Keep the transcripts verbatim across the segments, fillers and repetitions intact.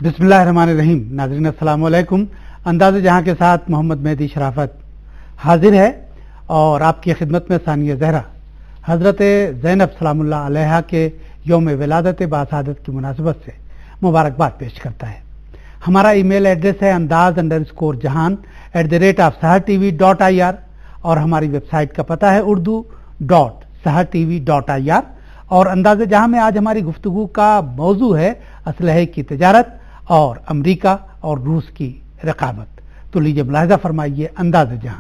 बिस्मिल्लाहिर्रहमानिर्रहीम। नाज़रीन अस्सलाम वालेकुम। अंदाज़े जहां के साथ मोहम्मद मेहदी शराफत हाजिर है और आपकी खिदमत में सानिया ज़हरा हज़रत ज़ैनब सलामुल्लाह अलैहा के यौम विलादत बासादत की मुनासिबत से मुबारकबाद पेश करता है। हमारा ईमेल एड्रेस है Andaz underscore Jahan at the rate of Sahar T V dot I R और हमारी वेबसाइट का पता है Urdu dot Sahar T V dot I R. और अंदाज़े जहां में आज हमारी गुफ्तगू का मौजू है असलहे की तजारत और अमरीका और रूस की रकाबत। तो लीजिए मुलाहिज़ा फरमाइए अंदाज़े जहां।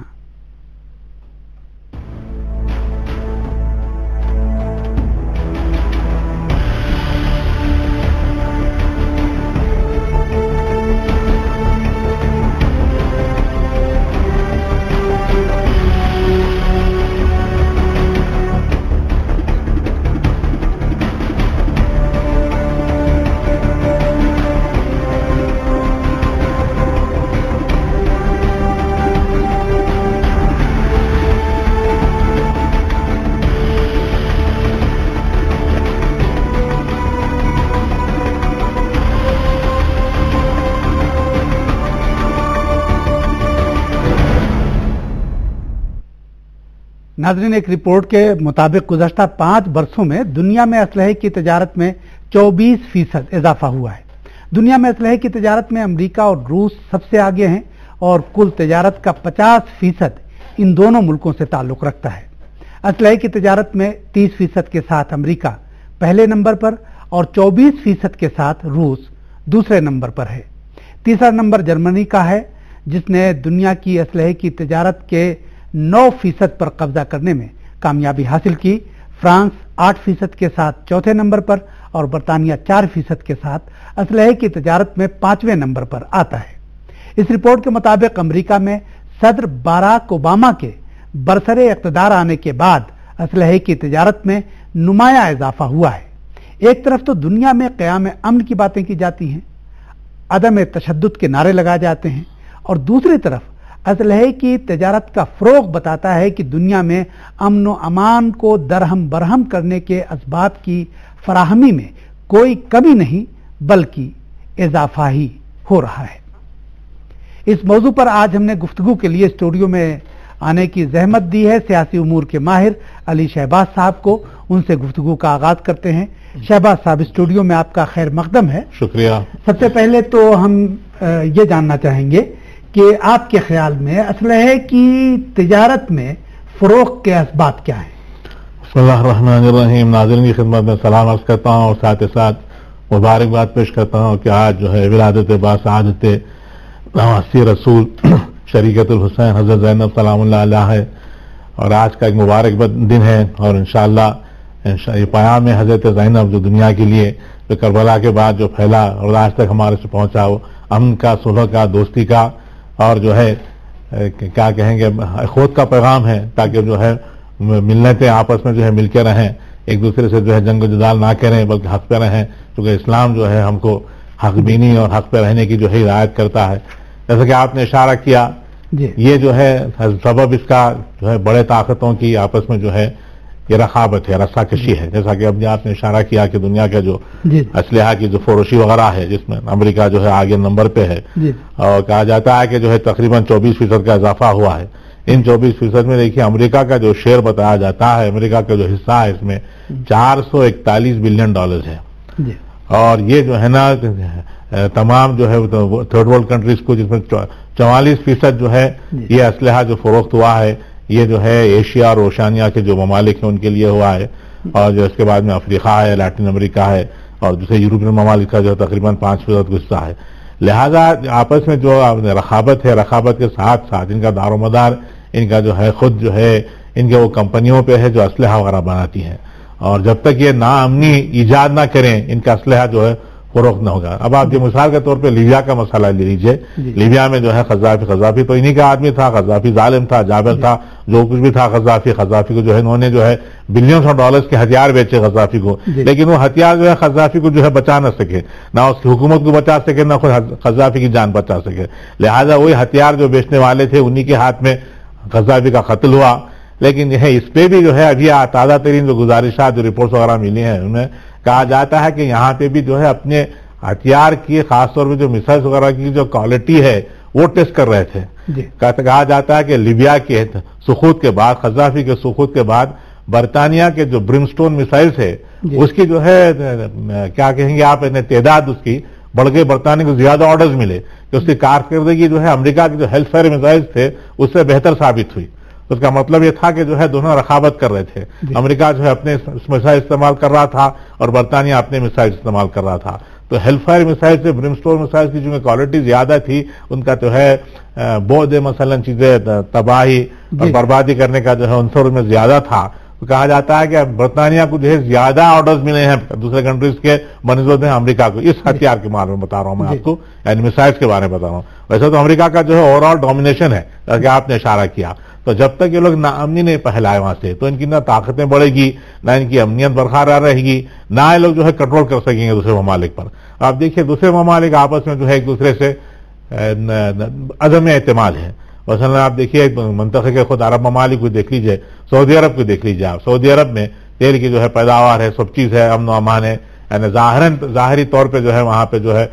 नाज़रीन, एक रिपोर्ट के मुताबिक गुज़श्ता पाँच बरसों में दुनिया में असलहे की तजारत में चौबीस फीसद इजाफा हुआ है। दुनिया में असलहे की तजारत में अमरीका और रूस सबसे आगे हैं और कुल तजारत का पचास फीसद इन दोनों मुल्कों से ताल्लुक़ रखता है। असलहे की तजारत में तीस फीसद के साथ अमरीका पहले नंबर पर और चौबीस फीसद के साथ रूस दूसरे नंबर पर है। तीसरा नंबर जर्मनी का है जिसने दुनिया की असलहे की तजारत के नौ फीसद पर कब्जा करने में कामयाबी हासिल की। फ्रांस आठ फीसद के साथ चौथे नंबर पर और बरतानिया चार फीसद के साथ असलहे की तजारत में पांचवें नंबर पर आता है। इस रिपोर्ट के मुताबिक अमरीका में सदर बाराक ओबामा के बरसरे इक़्तिदार आने के बाद असलहे की तजारत में नुमाया इजाफा हुआ है। एक तरफ तो दुनिया में क़याम अमन की बातें की जाती हैं, अदम तशद्दुद के नारे लगाए जाते हैं, और दूसरी तरफ असलहे की तजारत का फ़रोग़ बताता है कि दुनिया में अमन व अमान को दरहम बरहम करने के असबाब की फराहमी में कोई कमी नहीं बल्कि इजाफा ही हो रहा है। इस मौजू पर आज हमने गुफ्तगू के लिए स्टूडियो में आने की जहमत दी है सियासी उमूर के माहिर अली शहबाज साहब को। उनसे गुफ्तगू का आगाज करते हैं। शहबाज साहब, स्टूडियो में आपका खैर मकदम है। शुक्रिया। सबसे पहले तो हम ये जानना चाहेंगे कि आपके ख्याल में असलहे की तिजारत में फ़रोग़ के असबाब क्या हैं? बिस्मिल्लाहिर्रहमानिर्रहीम। नाज़रीन की खिदमत में सलाम अर्ज़ करता हूँ और साथ ही साथ मुबारकबाद पेश करता हूँ कि आज जो है विलादत बासादत नवासी रसूल शरीकतुल हुसैन हज़रत ज़ैनब सलामुल्लाह अलैहा है और आज का एक मुबारक दिन है। और इंशाअल्लाह ये प्याम है हज़रत ज़ैनब जो दुनिया के लिए जो करबला के बाद जो फैला और आज तक हमारे से पहुँचा, वो अमन का, सुलह का, दोस्ती का और जो है क्या कहेंगे खुद का पैगाम है, ताकि जो है मिलते आपस में जो है मिलके रहें, एक दूसरे से जो है जंग जदाल ना करें बल्कि हक पे रहें, क्योंकि इस्लाम जो है हमको हक बीनी और हक पे रहने की जो है हिदायत करता है। जैसा कि आपने इशारा किया, ये जो है सबब इसका जो है बड़े ताकतों की आपस में जो है ये रखाबत है, रस्साकशी है। जैसा कि अभी आपने इशारा किया कि दुनिया का जो असलहा की जो फरोशी वगैरह है जिसमें अमेरिका जो है आगे नंबर पे है और कहा जाता है कि जो है तकरीबन चौबीस फीसद का इजाफा हुआ है। इन चौबीस फीसद में देखिए अमेरिका का जो शेयर बताया जाता है, अमेरिका का जो हिस्सा है इसमें चार सौ इकतालीस बिलियन डॉलर है। और ये जो है ना तमाम जो है थर्ड वर्ल्ड कंट्रीज को जिसमें चौवालीस फीसद जो है ये असलहा जो फरोख्त हुआ है ये जो है एशिया और ओशानिया के जो ममालिक हैं उनके लिए हुआ है। और जो इसके बाद में अफ्रीका है, लैटिन अमेरिका है और दूसरे यूरोपियन ममालिक का जो तकरीबन पांच फीसद हिस्सा है। लिहाजा आपस में जो रखाबत है, रखाबत के साथ साथ इनका दारोमदार इनका जो है खुद जो है इनके वो कंपनियों पे है जो असलहा वगैरह बनाती हैं। और जब तक ये नाअमनी ईजाद ना करें इनका असलहा जो है फरोख्त न होगा। अब आप जो मिसाल के तौर पे लीबिया का मसला ले लीजिए। लीबिया में जो है खजाफी खजाफी तो इन्हीं का आदमी था, खजाफी जालिम था, जाबिर था, जो कुछ भी था खजाफी खजाफी को जो है इन्होंने जो है बिलियन ऑफ डॉलर्स के हथियार बेचे खजाफी को, लेकिन वो हथियार जो है खजाफी को जो है बचा न सके, ना उसकी हुकूमत को बचा सके, ना खुद खजाफी की जान बचा सके। लिहाजा वही हथियार जो बेचने वाले थे उन्हीं के हाथ में खजाफी का कत्ल हुआ। लेकिन यह इस पे भी जो है अभी ताज़ा तरीन जो गुजारिशात जो रिपोर्ट्स वगैरह मिली हैं उनमें कहा जाता है कि यहाँ पे भी जो है अपने ہتھیار کی خاص طور پہ جو میسائلز وغیرہ کی جو کوالٹی ہے وہ ٹیسٹ کر رہے تھے. کہا جاتا ہے کہ لیبیا کے سقوط کے بعد، قذافی کے سقوط کے بعد برطانیہ کے جو برمسٹون میسائلز ہے اس کی جو ہے کیا کہیں گے آپ تعداد اس کی بڑھ گئی، برطانیہ کو زیادہ آرڈرز ملے کہ اس کی کارکردگی جو ہے امریکہ کے جو ہیلتھ فائر میسائلز تھے اس سے بہتر ثابت ہوئی. اس کا مطلب یہ تھا کہ جو ہے دونوں رقابت کر رہے تھے. امریکہ جو ہے اپنے میسائل استعمال کر رہا تھا اور برطانیہ اپنے میسائل استعمال کر رہا تھا. تو ہیلتھ فائر میسائل سے برمسٹون میسائل کی جو کوالٹی زیادہ تھی، ان کا جو ہے بہت مثلا چیزیں تباہی اور بربادی کرنے کا جو ہے عنصر میں زیادہ تھا. تو کہا جاتا ہے کہ برطانیہ کو جو ہے زیادہ آرڈرز ملے ہیں دوسرے کنٹریز کے بنسبت میں امریکہ کو اس ہتھیار کے بارے میں بتا رہا ہوں میں آپ کو، یعنی میسائلز کے بارے میں بتا رہا ہوں. ویسے تو امریکہ کا جو ہے اوور آل ڈومینیشن ہے جیسے آپ نے اشارہ کیا. تو جب تک یہ لوگ ناامنی نہیں پھیلائے وہاں سے تو ان کی نہ طاقتیں بڑھے گی، نہ ان کی امنیت برقرار رہے گی، نہ یہ لوگ جو ہے کنٹرول کر سکیں گے دوسرے ممالک پر. آپ دیکھیے دوسرے ممالک آپس میں جو ہے ایک دوسرے سے عدم اعتماد ہے. مثلا آپ دیکھیے منطقے کے خود عرب ممالک کو دیکھ لیجیے، سعودی عرب کو دیکھ لیجیے آپ. سعودی عرب میں تیل کی جو ہے پیداوار ہے، سب چیز ہے، امن و امان ہے، یعنی ظاہراً ظاہری طور پہ جو ہے وہاں پہ جو ہے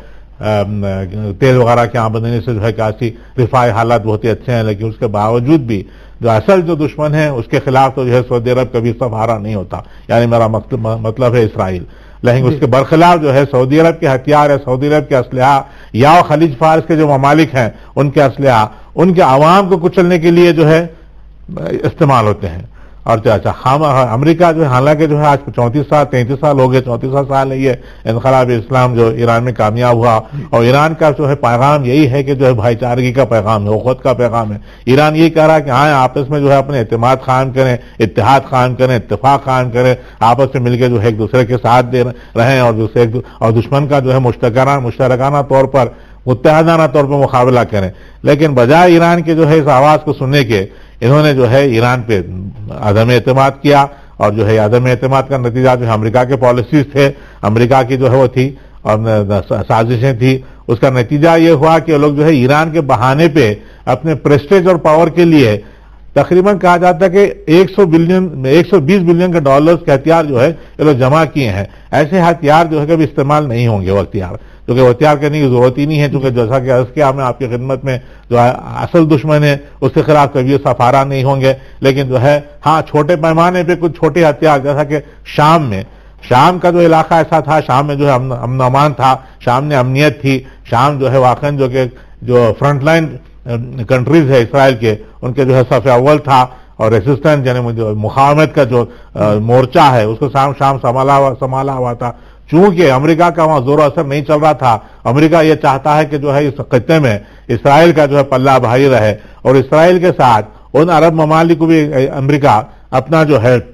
تیل وغیرہ کی آمدنی سے جو ہے کافی رفاہی حالات بہت ہی اچھے ہیں. لیکن اس کے باوجود بھی جو اصل جو دشمن ہے اس کے خلاف تو جو ہے سعودی عرب کبھی سفارا نہیں ہوتا، یعنی میرا مطلب ہے اسرائیل. لیکن اس کے برخلاف جو ہے سعودی عرب کے ہتھیار ہے، سعودی عرب کے اسلحہ یا خلیج فارس کے جو ممالک ہیں ان کے اسلحہ ان کے عوام کو کچلنے کے لیے جو ہے استعمال ہوتے ہیں. اور اچھا امریکہ جو ہے حالانکہ جو ہے آج چونتیس سال تینتیس سال ہو گئے، چونتیس سال ہے یہ انقلاب اسلام جو ایران میں کامیاب ہوا، اور ایران کا جو ہے پیغام یہی ہے کہ جو ہے بھائی چارگی کا پیغام ہے، اخوت کا پیغام ہے. ایران یہ کہہ رہا ہے کہ ہاں آپس میں جو ہے اپنے اعتماد قائم کریں، اتحاد قائم کریں، اتفاق قائم کریں، آپس میں مل کے جو ہے ایک دوسرے کے ساتھ دے رہیں اور دوسرے اور دشمن کا جو ہے مشترکانہ مشترکانہ طور پر متحدانہ طور پر مقابلہ کریں. لیکن بجائے ایران کے جو ہے اس آواز کو سننے کے انہوں نے جو ہے ایران پہ عدم اعتماد کیا، اور جو ہے عدم اعتماد کا نتیجہ جو ہے امریکہ کے پالیسیز تھے، امریکہ کی جو ہے وہ تھی اور سازشیں تھی. اس کا نتیجہ یہ ہوا کہ لوگ جو ہے ایران کے بہانے پہ اپنے پریسٹیج اور پاور کے لیے تقریباً کہا جاتا ہے کہ ایک سو بلین ایک سو بیس بلین کے ڈالرز کے ہتھیار جو ہے یہ لوگ جمع کیے ہیں. ایسے ہتھیار جو ہے کبھی استعمال نہیں ہوں گے وہ ہتھیار، کیونکہ وہ ہتھیار کرنے کی ضرورت ہی نہیں ہے. چونکہ جیسا کہ عرض کیا میں آپ کی خدمت میں جو اصل دشمن ہے اس کے خلاف کبھی سفارا نہیں ہوں گے. لیکن جو ہے ہاں چھوٹے پیمانے پہ کچھ چھوٹے ہتھیار، جیسا کہ شام میں شام کا جو علاقہ ایسا تھا، شام میں جو ہے امن و امان تھا، شام میں امنیت تھی. شام جو ہے واقعاً جو کہ جو فرنٹ لائن کنٹریز ہے اسرائیل کے ان کے جو ہے صف اول تھا، اور ریسسٹنس یعنی مقاومت کا جو مورچہ ہے اس کو شام شام سنبھالا ہوا سنبھالا ہوا تھا. چونکہ امریکہ کا وہاں زور و اثر نہیں چل رہا تھا، امریکہ یہ چاہتا ہے کہ جو ہے اس خطے میں اسرائیل کا جو ہے پلہ بھاری رہے، اور اسرائیل کے ساتھ ان عرب ممالک کو بھی امریکہ اپنا جو ہے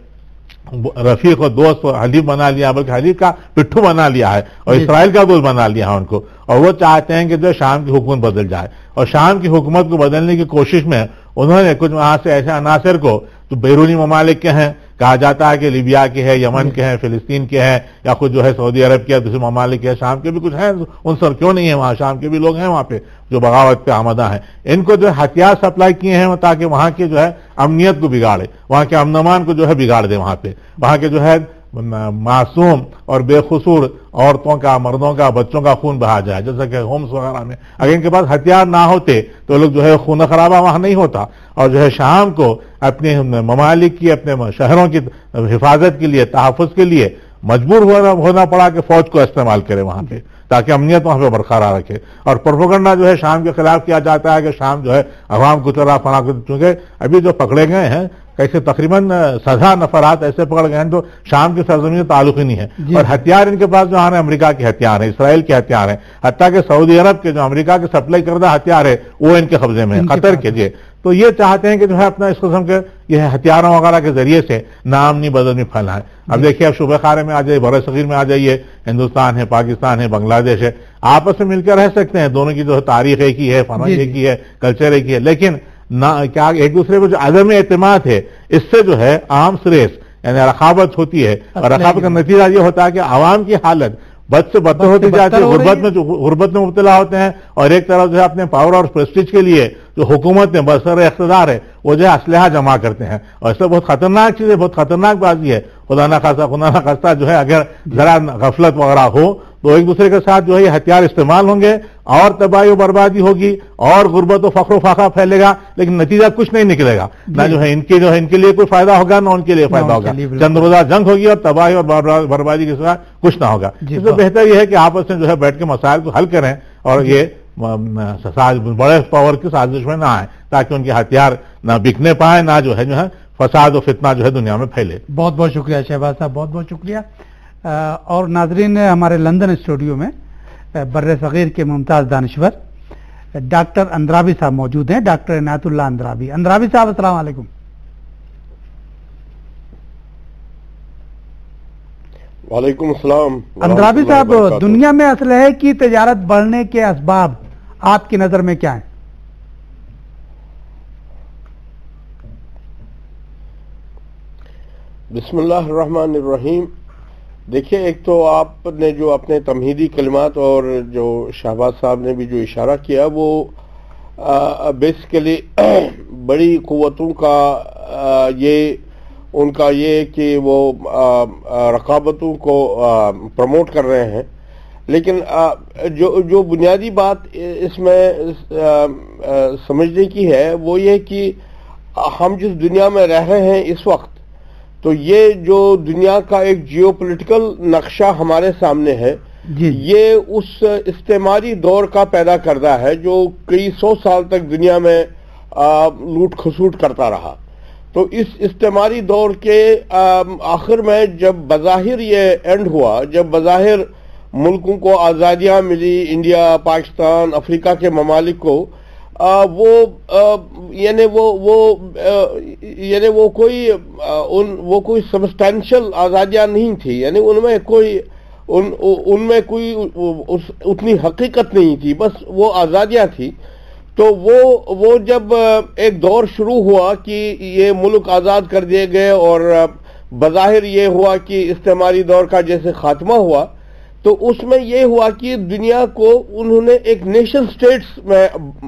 رفیق و دوست و حلیف بنا لیا، بلکہ حلیف کا پٹھو بنا لیا ہے اور اسرائیل کا دوست بنا لیا ہے ان کو. اور وہ چاہتے ہیں کہ جو شام کی حکومت بدل جائے، اور شام کی حکومت کو بدلنے کی کوشش میں انہوں نے کچھ وہاں سے ایسے عناصر کو جو بیرونی ممالک کے ہیں، کہا جاتا ہے کہ لیبیا کے ہیں، یمن کے ہیں، فلسطین کے ہیں، یا خود جو ہے سعودی عرب کے دوسرے ممالک کے، شام کے بھی کچھ ہیں عنصر، کیوں نہیں ہے وہاں شام کے بھی لوگ ہیں وہاں پہ جو بغاوت پہ آمدہ ہیں. ان کو جو ہے ہتھیار سپلائی کیے ہیں تاکہ وہاں کے جو ہے امنیت کو بگاڑے، وہاں کے امن امان کو جو ہے بگاڑ دے، وہاں پہ وہاں کے جو ہے معصوم اور بے قصور عورتوں کا، مردوں کا، بچوں کا خون بہا جائے. جیسا کہ ہومس وغیرہ میں اگر ان کے پاس ہتھیار نہ ہوتے تو لوگ جو ہے خون خرابہ وہاں نہیں ہوتا، اور جو ہے شام کو اپنے ممالک کی، اپنے شہروں کی حفاظت کے لیے، تحفظ کے لیے مجبور ہونا پڑا کہ فوج کو استعمال کرے وہاں پہ تاکہ امنیت وہاں پہ برقرار رکھے. اور پروپیگنڈا جو ہے شام کے خلاف کیا جاتا ہے کہ شام جو ہے عوام کو چلا فنا، چونکہ ابھی جو پکڑے گئے ہیں کیسے تقریباً سزا نفرات ایسے پکڑ گئے ہیں جو شام کی سرزمین سے تعلق ہی نہیں ہے. اور ہتھیار ان کے پاس جو آ رہے ہیں امریکہ کے ہتھیار ہیں، اسرائیل کے ہتھیار ہیں، حتیٰ کہ سعودی عرب کے جو امریکہ کے سپلائی کردہ ہتھیار ہے وہ ان کے قبضے میں ہے، قطر کے. جی تو یہ چاہتے ہیں کہ جو ہے اپنا اس قسم کے یہ ہتھیاروں وغیرہ کے ذریعے سے نامنی بدنی پھیلائیں. اب دیکھیے اب صوبہ خارے میں آ جائیے، بر صغیر میں آ جائیے، ہندوستان ہے، پاکستان ہے، بنگلہ دیش ہے، آپس میں مل کر رہ سکتے ہیں. دونوں کی جو تاریخ ایک ہی ہے، فن ایک ہی ہے، کلچر ایک ہی ہے. لیکن نہ کیا ایک دوسرے کو جو عدم اعتماد ہے اس سے جو ہے آرمس ریس یعنی رقابت ہوتی ہے، اور رقابت کا نتیجہ یہ ہوتا ہے کہ عوام کی حالت بد سے بدتر ہوتی جاتی ہے، غربت میں غربت میں مبتلا ہوتے ہیں، اور ایک طرف جو ہے اپنے پاور اور پریسٹیج کے لیے جو حکومتیں برسر اقتدار ہے وہ جو ہے اسلحہ جمع کرتے ہیں، اور اس سے بہت خطرناک چیز ہے، بہت خطرناک بازی ہے. خدا نہ خاصا خدا نہ خاصا جو ہے اگر ذرا غفلت وغیرہ ہو تو ایک دوسرے کے ساتھ جو ہے یہ ہتھیار استعمال ہوں گے اور تباہی و بربادی ہوگی اور غربت و فقر و فاقہ پھیلے گا، لیکن نتیجہ کچھ نہیں نکلے گا. نہ جو ہے ان کے جو ہے ان کے لیے کوئی فائدہ ہوگا نہ ان کے لیے فائدہ ہوگا. چند روزہ جنگ ہوگی اور تباہی اور بربادی کے ساتھ کچھ نہ ہوگا. اس سے بہتر یہ ہے کہ آپس میں جو ہے بیٹھ کے مسائل کو حل کریں اور یہ بڑے پاور کی سازش میں نہ آئیں تاکہ ان کے ہتھیار نہ بکنے پائیں، نہ جو ہے جو ہے فساد و فتنہ جو ہے دنیا میں پھیلے. بہت بہت شکریہ شہباز صاحب، بہت بہت شکریہ. اور ناظرین، ہمارے لندن اسٹوڈیو میں بر صغیر کے ممتاز دانشور ڈاکٹر اندرابی صاحب موجود ہیں، ڈاکٹر عنایت اللہ اندرابی. اندرابی صاحب السلام علیکم. وعلیکم السلام. اندرابی صاحب، دنیا میں اسلحے کی تجارت بڑھنے کے اسباب آپ کی نظر میں کیا ہیں؟ بسم اللہ الرحمن الرحیم. دیکھیے، ایک تو آپ نے جو اپنے تمہیدی کلمات اور جو شہباز صاحب نے بھی جو اشارہ کیا وہ بیسیکلی بڑی قوتوں کا یہ ان کا یہ کہ وہ رقابتوں کو پروموٹ کر رہے ہیں، لیکن جو جو بنیادی بات اس میں سمجھنے کی ہے وہ یہ کہ ہم جس دنیا میں رہ رہے ہیں اس وقت، تو یہ جو دنیا کا ایک جیو پولیٹیکل نقشہ ہمارے سامنے ہے، جی یہ اس استعماری دور کا پیدا کردہ ہے جو کئی سو سال تک دنیا میں لوٹ کھسوٹ کرتا رہا. تو اس استعماری دور کے آخر میں جب بظاہر یہ اینڈ ہوا، جب بظاہر ملکوں کو آزادیاں ملی، انڈیا، پاکستان، افریقہ کے ممالک کو، آ, وہ آ, یعنی وہ وہ آ, یعنی وہ کوئی آ, ان وہ کوئی سبسٹینشل آزادیاں نہیں تھی، یعنی ان میں کوئی ان ان میں کوئی اتنی حقیقت نہیں تھی، بس وہ آزادیاں تھی. تو وہ وہ جب ایک دور شروع ہوا کہ یہ ملک آزاد کر دیے گئے اور بظاہر یہ ہوا کہ استعماری دور کا جیسے خاتمہ ہوا، تو اس میں یہ ہوا کہ دنیا کو انہوں نے ایک نیشن سٹیٹس میں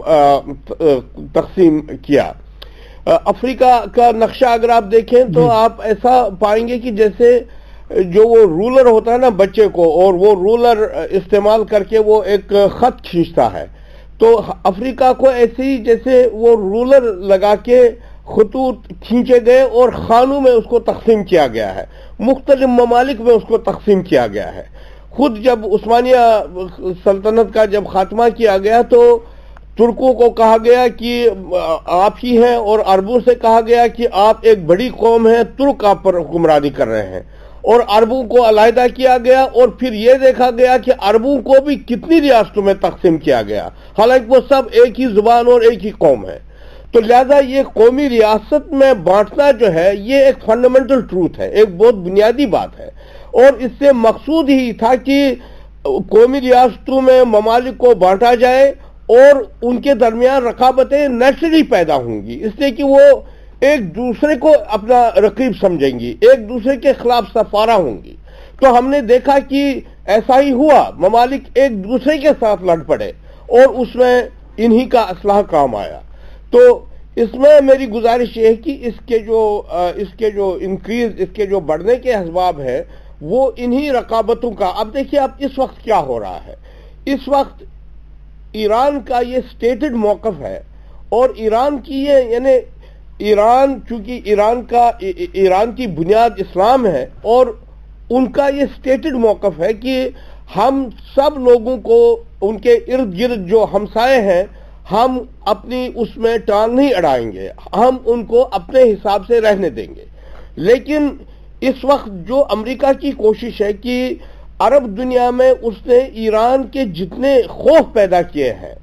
تقسیم کیا. افریقہ کا نقشہ اگر آپ دیکھیں تو آپ ایسا پائیں گے کہ جیسے جو وہ رولر ہوتا ہے نا بچے کو، اور وہ رولر استعمال کر کے وہ ایک خط کھینچتا ہے، تو افریقہ کو ایسے ہی جیسے وہ رولر لگا کے خطوط کھینچے گئے اور خانوں میں اس کو تقسیم کیا گیا ہے، مختلف ممالک میں اس کو تقسیم کیا گیا ہے. خود جب عثمانیہ سلطنت کا جب خاتمہ کیا گیا تو ترکوں کو کہا گیا کہ آپ ہی ہیں، اور عربوں سے کہا گیا کہ آپ ایک بڑی قوم ہیں، ترک آپ پر حکمرانی کر رہے ہیں، اور عربوں کو علیحدہ کیا گیا. اور پھر یہ دیکھا گیا کہ عربوں کو بھی کتنی ریاستوں میں تقسیم کیا گیا، حالانکہ وہ سب ایک ہی زبان اور ایک ہی قوم ہے. تو لہذا یہ قومی ریاست میں بانٹنا جو ہے یہ ایک فنڈامنٹل ٹروتھ ہے، ایک بہت بنیادی بات ہے، اور اس سے مقصود ہی تھا کہ قومی ریاستوں میں ممالک کو بانٹا جائے اور ان کے درمیان رقابتیں نیچرلی پیدا ہوں گی، اس لیے کہ وہ ایک دوسرے کو اپنا رقیب سمجھیں گی، ایک دوسرے کے خلاف سفارہ ہوں گی. تو ہم نے دیکھا کہ ایسا ہی ہوا، ممالک ایک دوسرے کے ساتھ لڑ پڑے اور اس میں انہی کا اسلحہ کام آیا. تو اس میں میری گزارش یہ ہے کہ اس کے جو اس کے جو انکریز، اس کے جو بڑھنے کے اسباب ہے وہ انہی رقابتوں کا. اب دیکھیے اب اس وقت کیا ہو رہا ہے، اس وقت ایران کا یہ سٹیٹڈ موقف ہے، اور ایران کی یہ یعنی ایران چونکہ ایران کا ایران کی بنیاد اسلام ہے، اور ان کا یہ سٹیٹڈ موقف ہے کہ ہم سب لوگوں کو ان کے ارد گرد جو ہمسائے ہیں ہم اپنی اس میں ٹانگ نہیں اڑائیں گے، ہم ان کو اپنے حساب سے رہنے دیں گے. لیکن اس وقت جو امریکہ کی کوشش ہے کہ عرب دنیا میں اس نے ایران کے جتنے خوف پیدا کیے ہیں،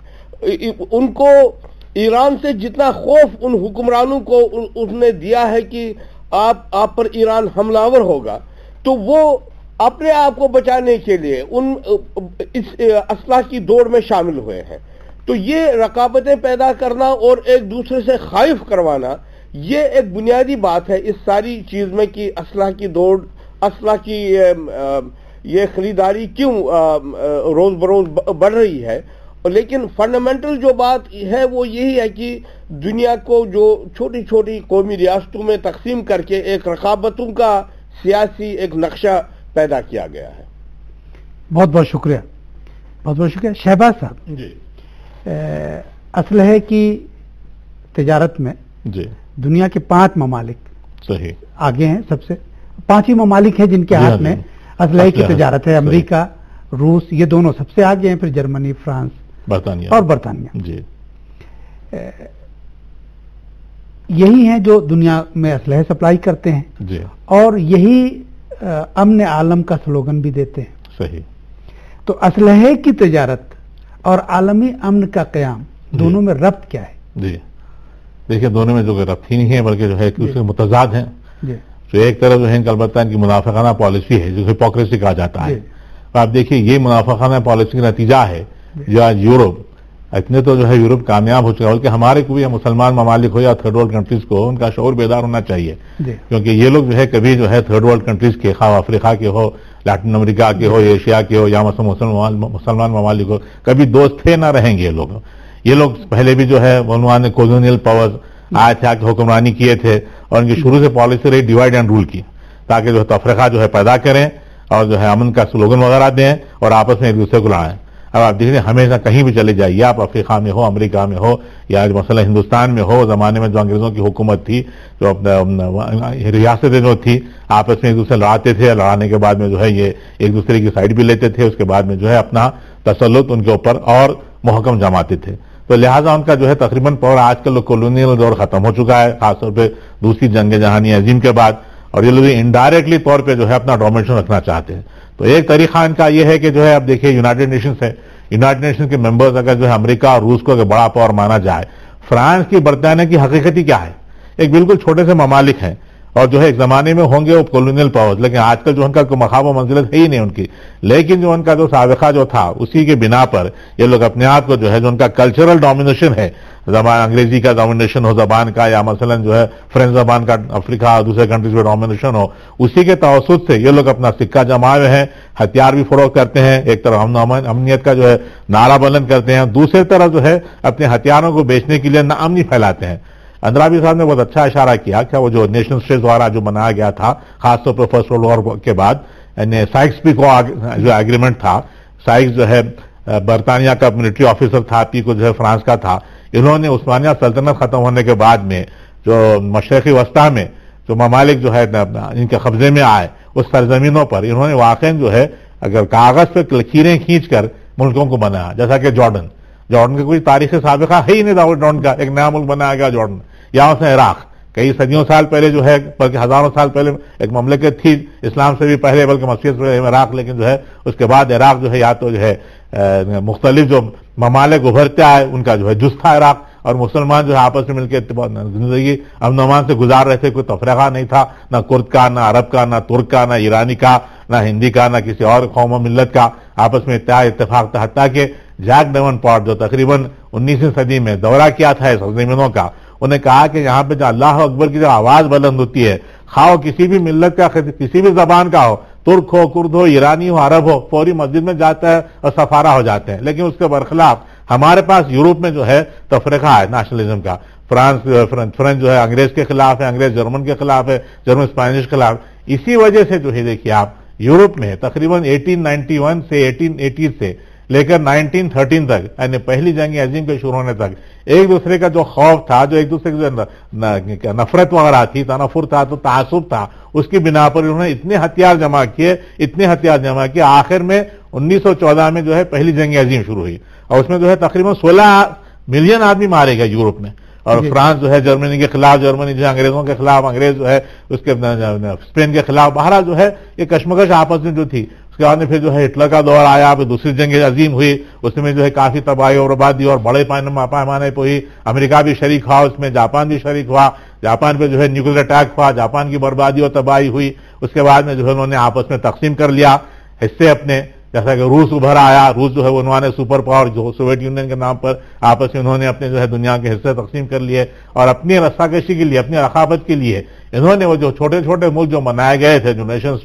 ان کو ایران سے جتنا خوف ان حکمرانوں کو اس نے دیا ہے کہ آپ آپ پر ایران حملہ آور ہوگا، تو وہ اپنے آپ کو بچانے کے لیے ان اس اسلحہ کی دوڑ میں شامل ہوئے ہیں. تو یہ رقابتیں پیدا کرنا اور ایک دوسرے سے خائف کروانا یہ ایک بنیادی بات ہے اس ساری چیز میں کہ اسلحہ کی دوڑ، اسلحہ کی یہ خریداری کیوں روز بروز بڑھ رہی ہے. لیکن فنڈامنٹل جو بات ہے وہ یہی ہے کہ دنیا کو جو چھوٹی چھوٹی قومی ریاستوں میں تقسیم کر کے ایک رقابتوں کا سیاسی ایک نقشہ پیدا کیا گیا ہے. بہت بہت شکریہ, بہت بہت شکریہ. شہباز صاحب جی, اسلحے کی تجارت میں جی دنیا کے پانچ ممالک صحیح آگے ہیں. سب سے پانچ ہی ممالک ہیں جن کے ہاتھ میں اسلحے کی تجارت ہے. امریکہ, روس, یہ دونوں سب سے آگے ہیں, پھر جرمنی, فرانس, برطانیہ اور برطانیہ. جی, یہی ہیں جو دنیا میں اسلحے سپلائی کرتے ہیں جی, اور یہی امن عالم کا سلوگن بھی دیتے ہیں. صحیح. تو اسلحے کی تجارت اور عالمی امن کا قیام دونوں میں ربط کیا ہے؟ جی دیکھیے, دونوں میں جو ربط ہی نہیں ہے بلکہ جو ہے ایک دوسرے متضاد ہیں. جی, تو ایک طرف جو ہے البتہ ان کی منافقانہ پالیسی ہے جسے ہپوکریسی کہا جاتا ہے. آپ دیکھیے یہ منافقانہ پالیسی کا نتیجہ ہے جو آج یورپ, اتنے تو جو ہے یورپ کامیاب ہو چکا, بلکہ ہمارے کو بھی مسلمان ممالک ہو یا تھرڈ ورلڈ کنٹریز کو ان کا شعور بیدار ہونا چاہیے, کیونکہ یہ لوگ جو ہے کبھی جو ہے تھرڈ ورلڈ کنٹریز کے, خواہ افریقہ کے ہو, لیٹن امریکہ کے ہو, ایشیا کے ہو, یا مسلمان ممالک ہو, کبھی دوست تھے نہ رہیں گے یہ لوگ. یہ لوگ پہلے بھی جو ہے انہوں نے کولونیل پاورز آئے تھے, آ کے حکمرانی کیے تھے, اور ان کی شروع سے پالیسی رہی ڈیوائڈ اینڈ رول کی, تاکہ جو ہے تفرقہ جو ہے پیدا کریں اور جو ہے امن کا سلوگن وغیرہ دیں اور آپس میں ایک دوسرے کو لڑائیں. اب آپ دیکھ رہے ہیں ہمیشہ کہیں بھی چلے جائیے, آپ افریقہ میں ہو, امریکہ میں ہو, یا مثلا ہندوستان میں ہو, زمانے میں جو انگریزوں کی حکومت تھی, جو ریاستیں جو تھی آپس میں ایک دوسرے لڑاتے تھے, لڑانے کے بعد میں جو ہے یہ ایک دوسرے کی سائڈ بھی لیتے تھے, اس کے بعد میں جو ہے اپنا تسلط ان کے اوپر اور محکم جماتے تھے. تو لہٰذا ان کا جو ہے تقریباً پاور آج کل کولونیل دور ختم ہو چکا ہے, خاص طور پہ دوسری جنگ جہانی عظیم کے بعد, اور یہ لوگ انڈائریکٹلی طور پہ جو ہے اپنا ڈومینیشن رکھنا چاہتے ہیں. تو ایک طریقہ ان کا یہ ہے کہ جو ہے اب دیکھیے یونائٹڈ نیشنز ہے, یونائٹڈ نیشنز کے ممبرز اگر جو ہے امریکہ اور روس کو اگر بڑا پاور مانا جائے, فرانس کی, برطانیہ کی حقیقت کیا ہے؟ ایک بالکل چھوٹے سے ممالک ہیں, اور جو ہے ایک زمانے میں ہوں گے وہ کولونیل پاورز, لیکن آج کل جو ان کا کوئی مقام و منزلت ہے ہی نہیں ان کی. لیکن جو ان کا جو سابقہ جو تھا اسی کے بنا پر یہ لوگ اپنے آپ کو جو ہے جو ان کا کلچرل ڈومینیشن ہے, زبان انگریزی کا ڈومینیشن ہو زبان کا, یا مثلا جو ہے فرینچ زبان کا افریقہ اور دوسرے کنٹریز میں ڈومینیشن ہو, اسی کے توسط سے یہ لوگ اپنا سکہ جمائے ہوئے ہیں, ہتھیار بھی فروخت کرتے ہیں. ایک طرف امن امنیت کا جو ہے نعرہ بلند کرتے ہیں, دوسری طرف جو ہے اپنے ہتھیاروں کو بیچنے کے لیے ناامنی پھیلاتے ہیں. اندرابی صاحب نے بہت اچھا اشارہ کیا کہ وہ جو نیشنل اسٹیٹس دوارا جو بنایا گیا تھا, خاص طور پر فرسٹ ورلڈ وار کے بعد, سائکس پیکو جو ایگریمنٹ تھا, سائکس جو ہے برطانیہ کا ملٹری آفیسر تھا, پیکو جو ہے فرانس کا تھا. انہوں نے عثمانیہ سلطنت ختم ہونے کے بعد میں جو مشرقی وسطیٰ میں جو ممالک جو ہے ان کے قبضے میں آئے, اس سرزمینوں پر انہوں نے واقعی جو ہے اگر کاغذ پہ لکیریں کھینچ کر ملکوں کو بنایا, جیسا کہ جارڈن. جارڈن کی کوئی تاریخ سابقہ ہے ہی نہیں, جارڈن کا ایک نیا ملک بنایا گیا جارڈن. یا اس نے عراق, کئی صدیوں سال پہلے جو ہے, بلکہ ہزاروں سال پہلے ایک مملکت تھی اسلام سے بھی پہلے, بلکہ مسیح سے پہلے عراق, لیکن جو ہے اس کے بعد عراق جو ہے یا تو جو ہے مختلف جو ممالک ابھرتے آئے ان کا جو ہے جز تھا عراق, اور مسلمان جو ہے آپس میں مل کے زندگی امن و امان سے گزار رہے تھے. کوئی تفرقہ نہیں تھا, نہ کرد کا, نہ عرب کا, نہ ترک کا, نہ ایرانی کا, نہ ہندی کا, نہ کسی اور قوم و ملت کا, آپس میں اتحاد اتفاق تھا. حتیٰ کہ جیک ڈیونپورٹ جو تقریباً انیسویں صدی میں دورہ کیا تھا اس سرزمینوں کا, انہوں نے کہا کہ یہاں پہ جو اللہ اکبر کی جو آواز بلند ہوتی ہے, خواہ کسی بھی ملت کا, کسی بھی زبان کا ہو, ترک ہو, کرد ہو, ایرانی ہو, عرب ہو, فوری مسجد میں جاتا ہے اور سفارہ ہو جاتے ہیں. لیکن اس کے برخلاف ہمارے پاس یورپ میں جو ہے تفرقہ ہے نیشنلزم کا. فرانس فرانس جو ہے انگریز کے خلاف ہے, انگریز جرمن کے خلاف ہے, جرمن اسپینش کے خلاف. اسی وجہ سے جو ہے دیکھیے آپ یورپ میں تقریباً اٹھارہ سو اکیاسی سے اٹھارہ سو اسی سے لے کر انیس سو تیرہ تک, یعنی پہلی جنگ عظیم کے شروع ہونے تک, ایک دوسرے کا جو خوف تھا, جو ایک دوسرے کی نفرت وغیرہ تھی, تنفر تھا, تو تعصب تھا, اس کی بنا پر انہوں نے اتنے ہتھیار جمع کیے, اتنے ہتھیار جمع کیے. آخر میں انیس سو چودہ میں جو ہے پہلی جنگ عظیم شروع ہوئی, اور اس میں جو ہے تقریباً سولہ ملین آدمی مارے گئے یورپ میں. اور فرانس جو ہے جرمنی کے خلاف, جرمنی جو ہے انگریزوں کے خلاف, انگریز جو ہے اس کے اسپین کے خلاف, بہرحال جو ہے یہ کشمکش آپس میں جو تھی. اس کے بعد میں پھر جو ہے ہٹلر کا دور آیا, پھر دوسری جنگ عظیم ہوئی, اس میں جو ہے کافی تباہی اور بربادی اور بڑے پیمانے پہ ہوئی. امریکہ بھی شریک ہوا اس میں, جاپان بھی شریک ہوا, جاپان پہ جو ہے نیوکلیر اٹیک ہوا, جاپان کی بربادی اور تباہی ہوئی. اس کے بعد میں جو ہے انہوں نے آپس میں تقسیم کر لیا حصے اپنے, جیسا کہ روس ابھر آیا. روس جو ہے انہوں نے سپر پاور جو سوویت یونین کے نام پر آپس میں انہوں نے اپنے جو ہے دنیا کے حصے تقسیم کر لیے, اور اپنی رساکشی کے لیے, اپنی رقابت کے لیے انہوں نے وہ جو چھوٹے چھوٹے ملک جو بنائے گئے تھے, جو نیشن اسٹیٹس,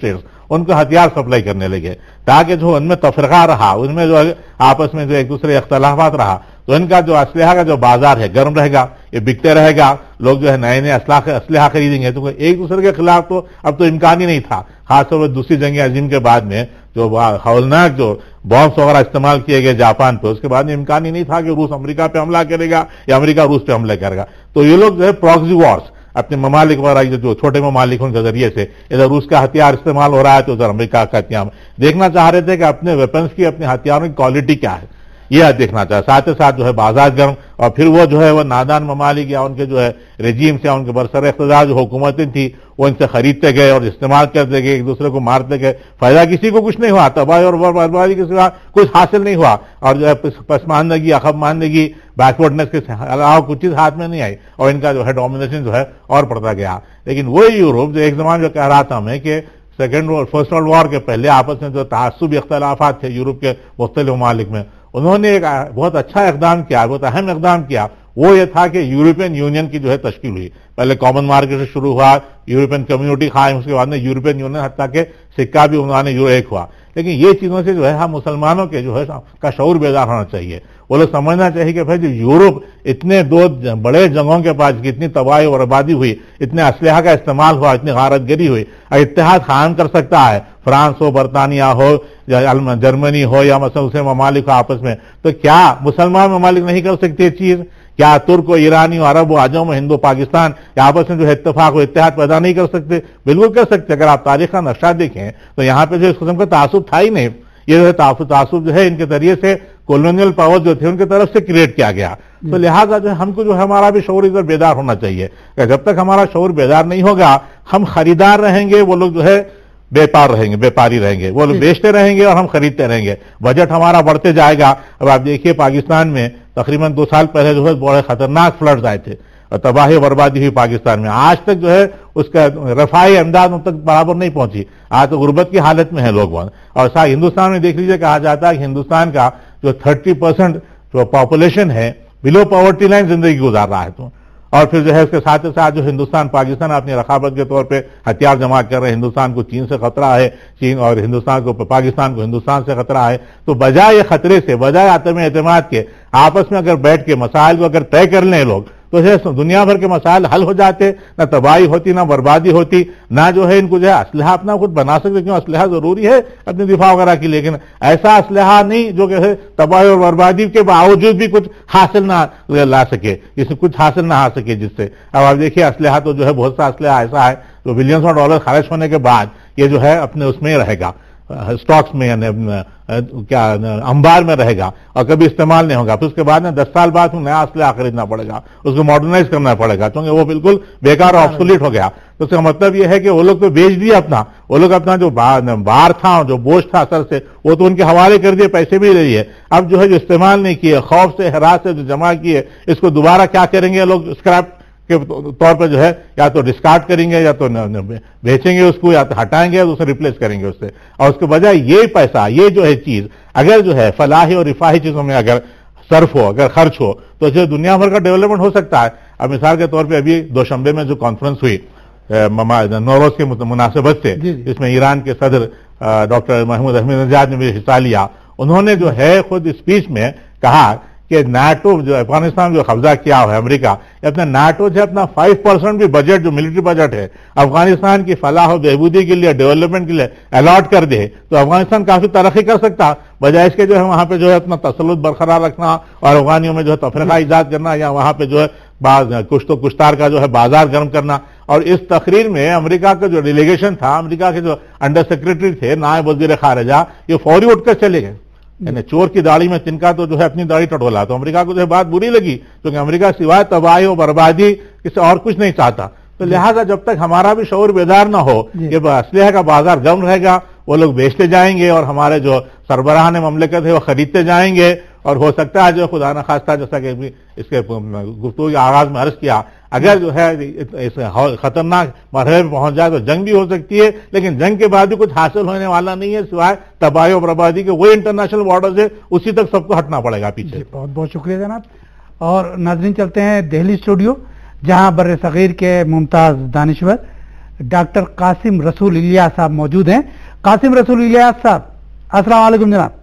ان کو ہتھیار سپلائی کرنے لگے تاکہ جو ان میں تفرقہ رہا, ان میں جو آپس میں جو ایک دوسرے اختلافات رہا, تو ان کا جو اسلحہ کا جو بازار ہے گرم رہے گا, یہ بکتے رہے گا, لوگ جو ہے نئے نئے اسلحہ اسلحہ خریدیں گے. تو ایک دوسرے کے خلاف تو اب تو امکان ہی نہیں تھا, خاص طور پر دوسری جنگ عظیم کے بعد میں جو ہولناک جو بامس وغیرہ استعمال کیے گئے جاپان پہ, اس کے بعد میں امکان ہی نہیں تھا کہ روس امریکہ پہ حملہ کرے گا یا امریکہ روس پہ حملہ کرے گا. تو یہ لوگ جو ہے پراکسی وارز اپنے ممالک وغیرہ جو چھوٹے ممالک ان کے ذریعے سے ادھر روس کا ہتھیار استعمال ہو رہا ہے تو ادھر امریکہ کا ہتھیار دیکھنا چاہ رہے تھے کہ اپنے ویپنس کی, اپنے ہتھیاروں کی کوالٹی کیا ہے, یہ دیکھنا چاہے. ساتھ ہی ساتھ جو ہے بازار گرم, اور پھر وہ جو ہے وہ نادان ممالک یا ان کے جو ہے رجیمس یا ان کے برسر اقتدار جو حکومتیں تھی وہ ان سے خریدتے گئے اور استعمال کرتے گئے, ایک دوسرے کو مارتے گئے. فائدہ کسی کو کچھ نہیں ہوا, تباہی اور بربادی کے سوا کچھ حاصل نہیں ہوا, اور جو ہے پسماندگی, عقب ماندگی, بیکورڈنس کے علاوہ کچھ چیز ہاتھ میں نہیں آئی, اور ان کا جو ہے ڈومینیشن جو ہے اور پڑتا گیا. لیکن وہی یورپ جو ایک زمان جو کہہ رہا تھا ہمیں کہ سیکنڈ فرسٹ ورلڈ وار کے پہلے آپس میں جو تعصبی اختلافات تھے یورپ کے مختلف ممالک میں, انہوں نے ایک بہت اچھا اقدام کیا, بہت اہم اقدام کیا. وہ یہ تھا کہ یورپین یونین کی جو ہے تشکیل ہوئی. پہلے کامن مارکیٹ سے شروع ہوا, یورپین کمیونٹی قائم, اس کے بعد میں یورپین یونین, حتیٰ کہ سکہ بھی انہوں نے یورو ایک ہوا. لیکن یہ چیزوں سے جو ہے ہم مسلمانوں کے جو ہے کا شعور بیدار ہونا چاہیے. وہ لوگ سمجھنا چاہیے کہ بھائی جو یورپ اتنے دو بڑے جنگوں کے بعد اتنی تباہی اور بربادی ہوئی, اتنے اسلحہ کا استعمال ہوا, اتنی غارت گری ہوئی, اور اتحاد قائم کر سکتا ہے, فرانس ہو, برطانیہ ہو, یا جرمنی ہو, یا مثلا دوسرے ممالک آپس میں, تو کیا مسلمان ممالک نہیں کر سکتے چیز؟ کیا ترک و ایرانی و عرب و عجم و ہندو پاکستان آپس میں جو ہے اتفاق و اتحاد پیدا نہیں کر سکتے؟ بالکل کر سکتے. اگر آپ تاریخ کا نقشہ دیکھیں تو یہاں پہ جو اس قسم کا تعصب تھا ہی نہیں. یہ جو ہے تعصب جو ہے ان کے ذریعے سے کولونیل پاور جو تھے ان کی طرف سے کریٹ کیا گیا. تو لہٰذا جو ہے ہم کو جو ہمارا بھی شعور ادھر بیدار ہونا چاہیے کہ جب تک ہمارا شعور بیدار نہیں ہوگا ہم خریدار رہیں گے, وہ لوگ جو ہے بیپار رہیں گے, بیپاری رہیں گے, وہ لوگ بیچتے رہیں گے اور ہم خریدتے رہیں گے. بجٹ ہمارا بڑھتے جائے گا. اب آپ دیکھیے پاکستان میں تقریباً دو سال پہلے جو ہے بڑے خطرناک فلڈز آئے تھے اور تباہی بربادی ہوئی پاکستان میں. آج تک جو ہے اس کا رفاہی امداد ان تک برابر نہیں پہنچی. آج تو غربت کی حالت میں ہیں لوگ وہاں. اور ساتھ ہندوستان میں دیکھ لیجیے, کہا جاتا ہے کہ ہندوستان کا جو تھرٹی پرسینٹ جو پاپولیشن ہے بلو پاورٹی لائن زندگی گزار رہا ہے. تو اور پھر جو ہے اس کے ساتھ ساتھ جو ہندوستان پاکستان اپنی رقابت کے طور پہ ہتھیار جمع کر رہے ہیں. ہندوستان کو چین سے خطرہ ہے, چین اور ہندوستان کو پاکستان کو ہندوستان سے خطرہ ہے. تو بجائے خطرے سے, بجائے عدم اعتماد کے, آپس میں اگر بیٹھ کے مسائل کو اگر طے کر لیں لوگ تو دنیا بھر کے مسائل حل ہو جاتے. نہ تباہی ہوتی, نہ بربادی ہوتی, نہ جو ہے ان کو جو ہے اسلحہ اپنا خود بنا سکتے, کیوں اسلحہ ضروری ہے اپنی دفاع وغیرہ کی, لیکن ایسا اسلحہ نہیں جو کہ تباہی اور بربادی کے باوجود بھی کچھ حاصل نہ لا سکے, جس سے کچھ حاصل نہ آ سکے جس سے. اب آپ دیکھیے اسلحہ تو جو ہے بہت سا اسلحہ ایسا ہے جو بلینس آف ڈالر خرچ ہونے کے بعد یہ جو ہے اپنے اس میں رہے گا, اسٹاکس میں, یعنی کیا انبار میں رہے گا اور کبھی استعمال نہیں ہوگا. پھر اس کے بعد میں دس سال بعد نیا اسلحہ خریدنا پڑے گا, اس کو ماڈرنائز کرنا پڑے گا, کیونکہ وہ بالکل بیکار اور آبسولیٹ ہو گیا. تو اس کا مطلب یہ ہے کہ وہ لوگ تو بیچ دیا اپنا, وہ لوگ اپنا جو بار تھا, جو بوجھ تھا سر سے, وہ تو ان کے حوالے کر دیے, پیسے بھی لے لیے. اب جو ہے جو استعمال نہیں کیے, خوف سے, ہراس سے جو جمع کیے, اس کو دوبارہ کیا کریں گے لوگ؟ اسکریپ کے طور پہ جو ہے یا تو ڈسکارڈ کریں گے, یا تو بیچیں گے اس کو, یا تو ہٹائیں گے, اسے ریپلیس کریں گے اس سے. اور اس کے بجائے یہ پیسہ, یہ جو ہے چیز اگر جو ہے فلاحی اور رفاہی چیزوں میں اگر صرف ہو, اگر خرچ ہو, تو جو دنیا بھر کا ڈیولپمنٹ ہو سکتا ہے. اب مثال کے طور پہ ابھی دوشنبے میں جو کانفرنس ہوئی نوروز کی مناسبت سے, جس میں ایران کے صدر ڈاکٹر محمود احمد نژاد نے بھی حصہ لیا, انہوں نے جو ہے خود اسپیچ میں کہا کہ نیٹو جو افغانستان جو قبضہ کیا ہوا ہے امریکہ, اپنا نیٹو جو اپنا فائیو پرسینٹ بھی بجٹ جو ملٹری بجٹ ہے افغانستان کی فلاح و بہبودی کے لیے, ڈیولپمنٹ کے لیے الاٹ کر دے تو افغانستان کافی ترقی کر سکتا, بجائے اس کے جو ہے وہاں پہ جو ہے اپنا تسلط برقرار رکھنا اور افغانیوں میں جو ہے تفرقہ ایجاد کرنا, یا وہاں پہ جو ہے بعض کشت و کشتار کا جو ہے بازار گرم کرنا. اور اس تقریر میں امریکہ کا جو ڈیلیگیشن تھا, امریکہ کے جو انڈر سیکرٹری تھے, نائب وزیر خارجہ, یہ فوری اٹھ کر چلے گئے. یعنی چور کی داڑھی میں تنکا تو جو ہے اپنی داڑھی ٹٹولا. تو امریکہ کو جو ہے بات بری لگی, کیونکہ امریکہ سوائے تباہی و بربادی کسی اور کچھ نہیں چاہتا. تو لہٰذا جب تک ہمارا بھی شعور بیدار نہ ہو کہ اسلحہ کا بازار گرم رہے گا, وہ لوگ بیچتے جائیں گے اور ہمارے جو سربراہان مملکت ہے وہ خریدتے جائیں گے. اور ہو سکتا ہے جو خدا نخواستہ, جیسا کہ اس کے گفتگو کے آغاز میں عرض کیا, اگر جو ہے اس خطرناک مرحلے میں پہنچ جائے تو جنگ بھی ہو سکتی ہے, لیکن جنگ کے بعد بھی کچھ حاصل ہونے والا نہیں ہے سوائے تباہی و بربادی کے. وہ انٹرنیشنل بارڈر سے اسی تک سب کو ہٹنا پڑے گا پیچھے. بہت بہت شکریہ جناب. اور ناظرین چلتے ہیں دہلی اسٹوڈیو, جہاں بر صغیر کے ممتاز دانشور ڈاکٹر قاسم رسول الیاس صاحب موجود ہیں. कासिम रसूल इलियास साहब, अस्सलाम वालेकुम जनाब।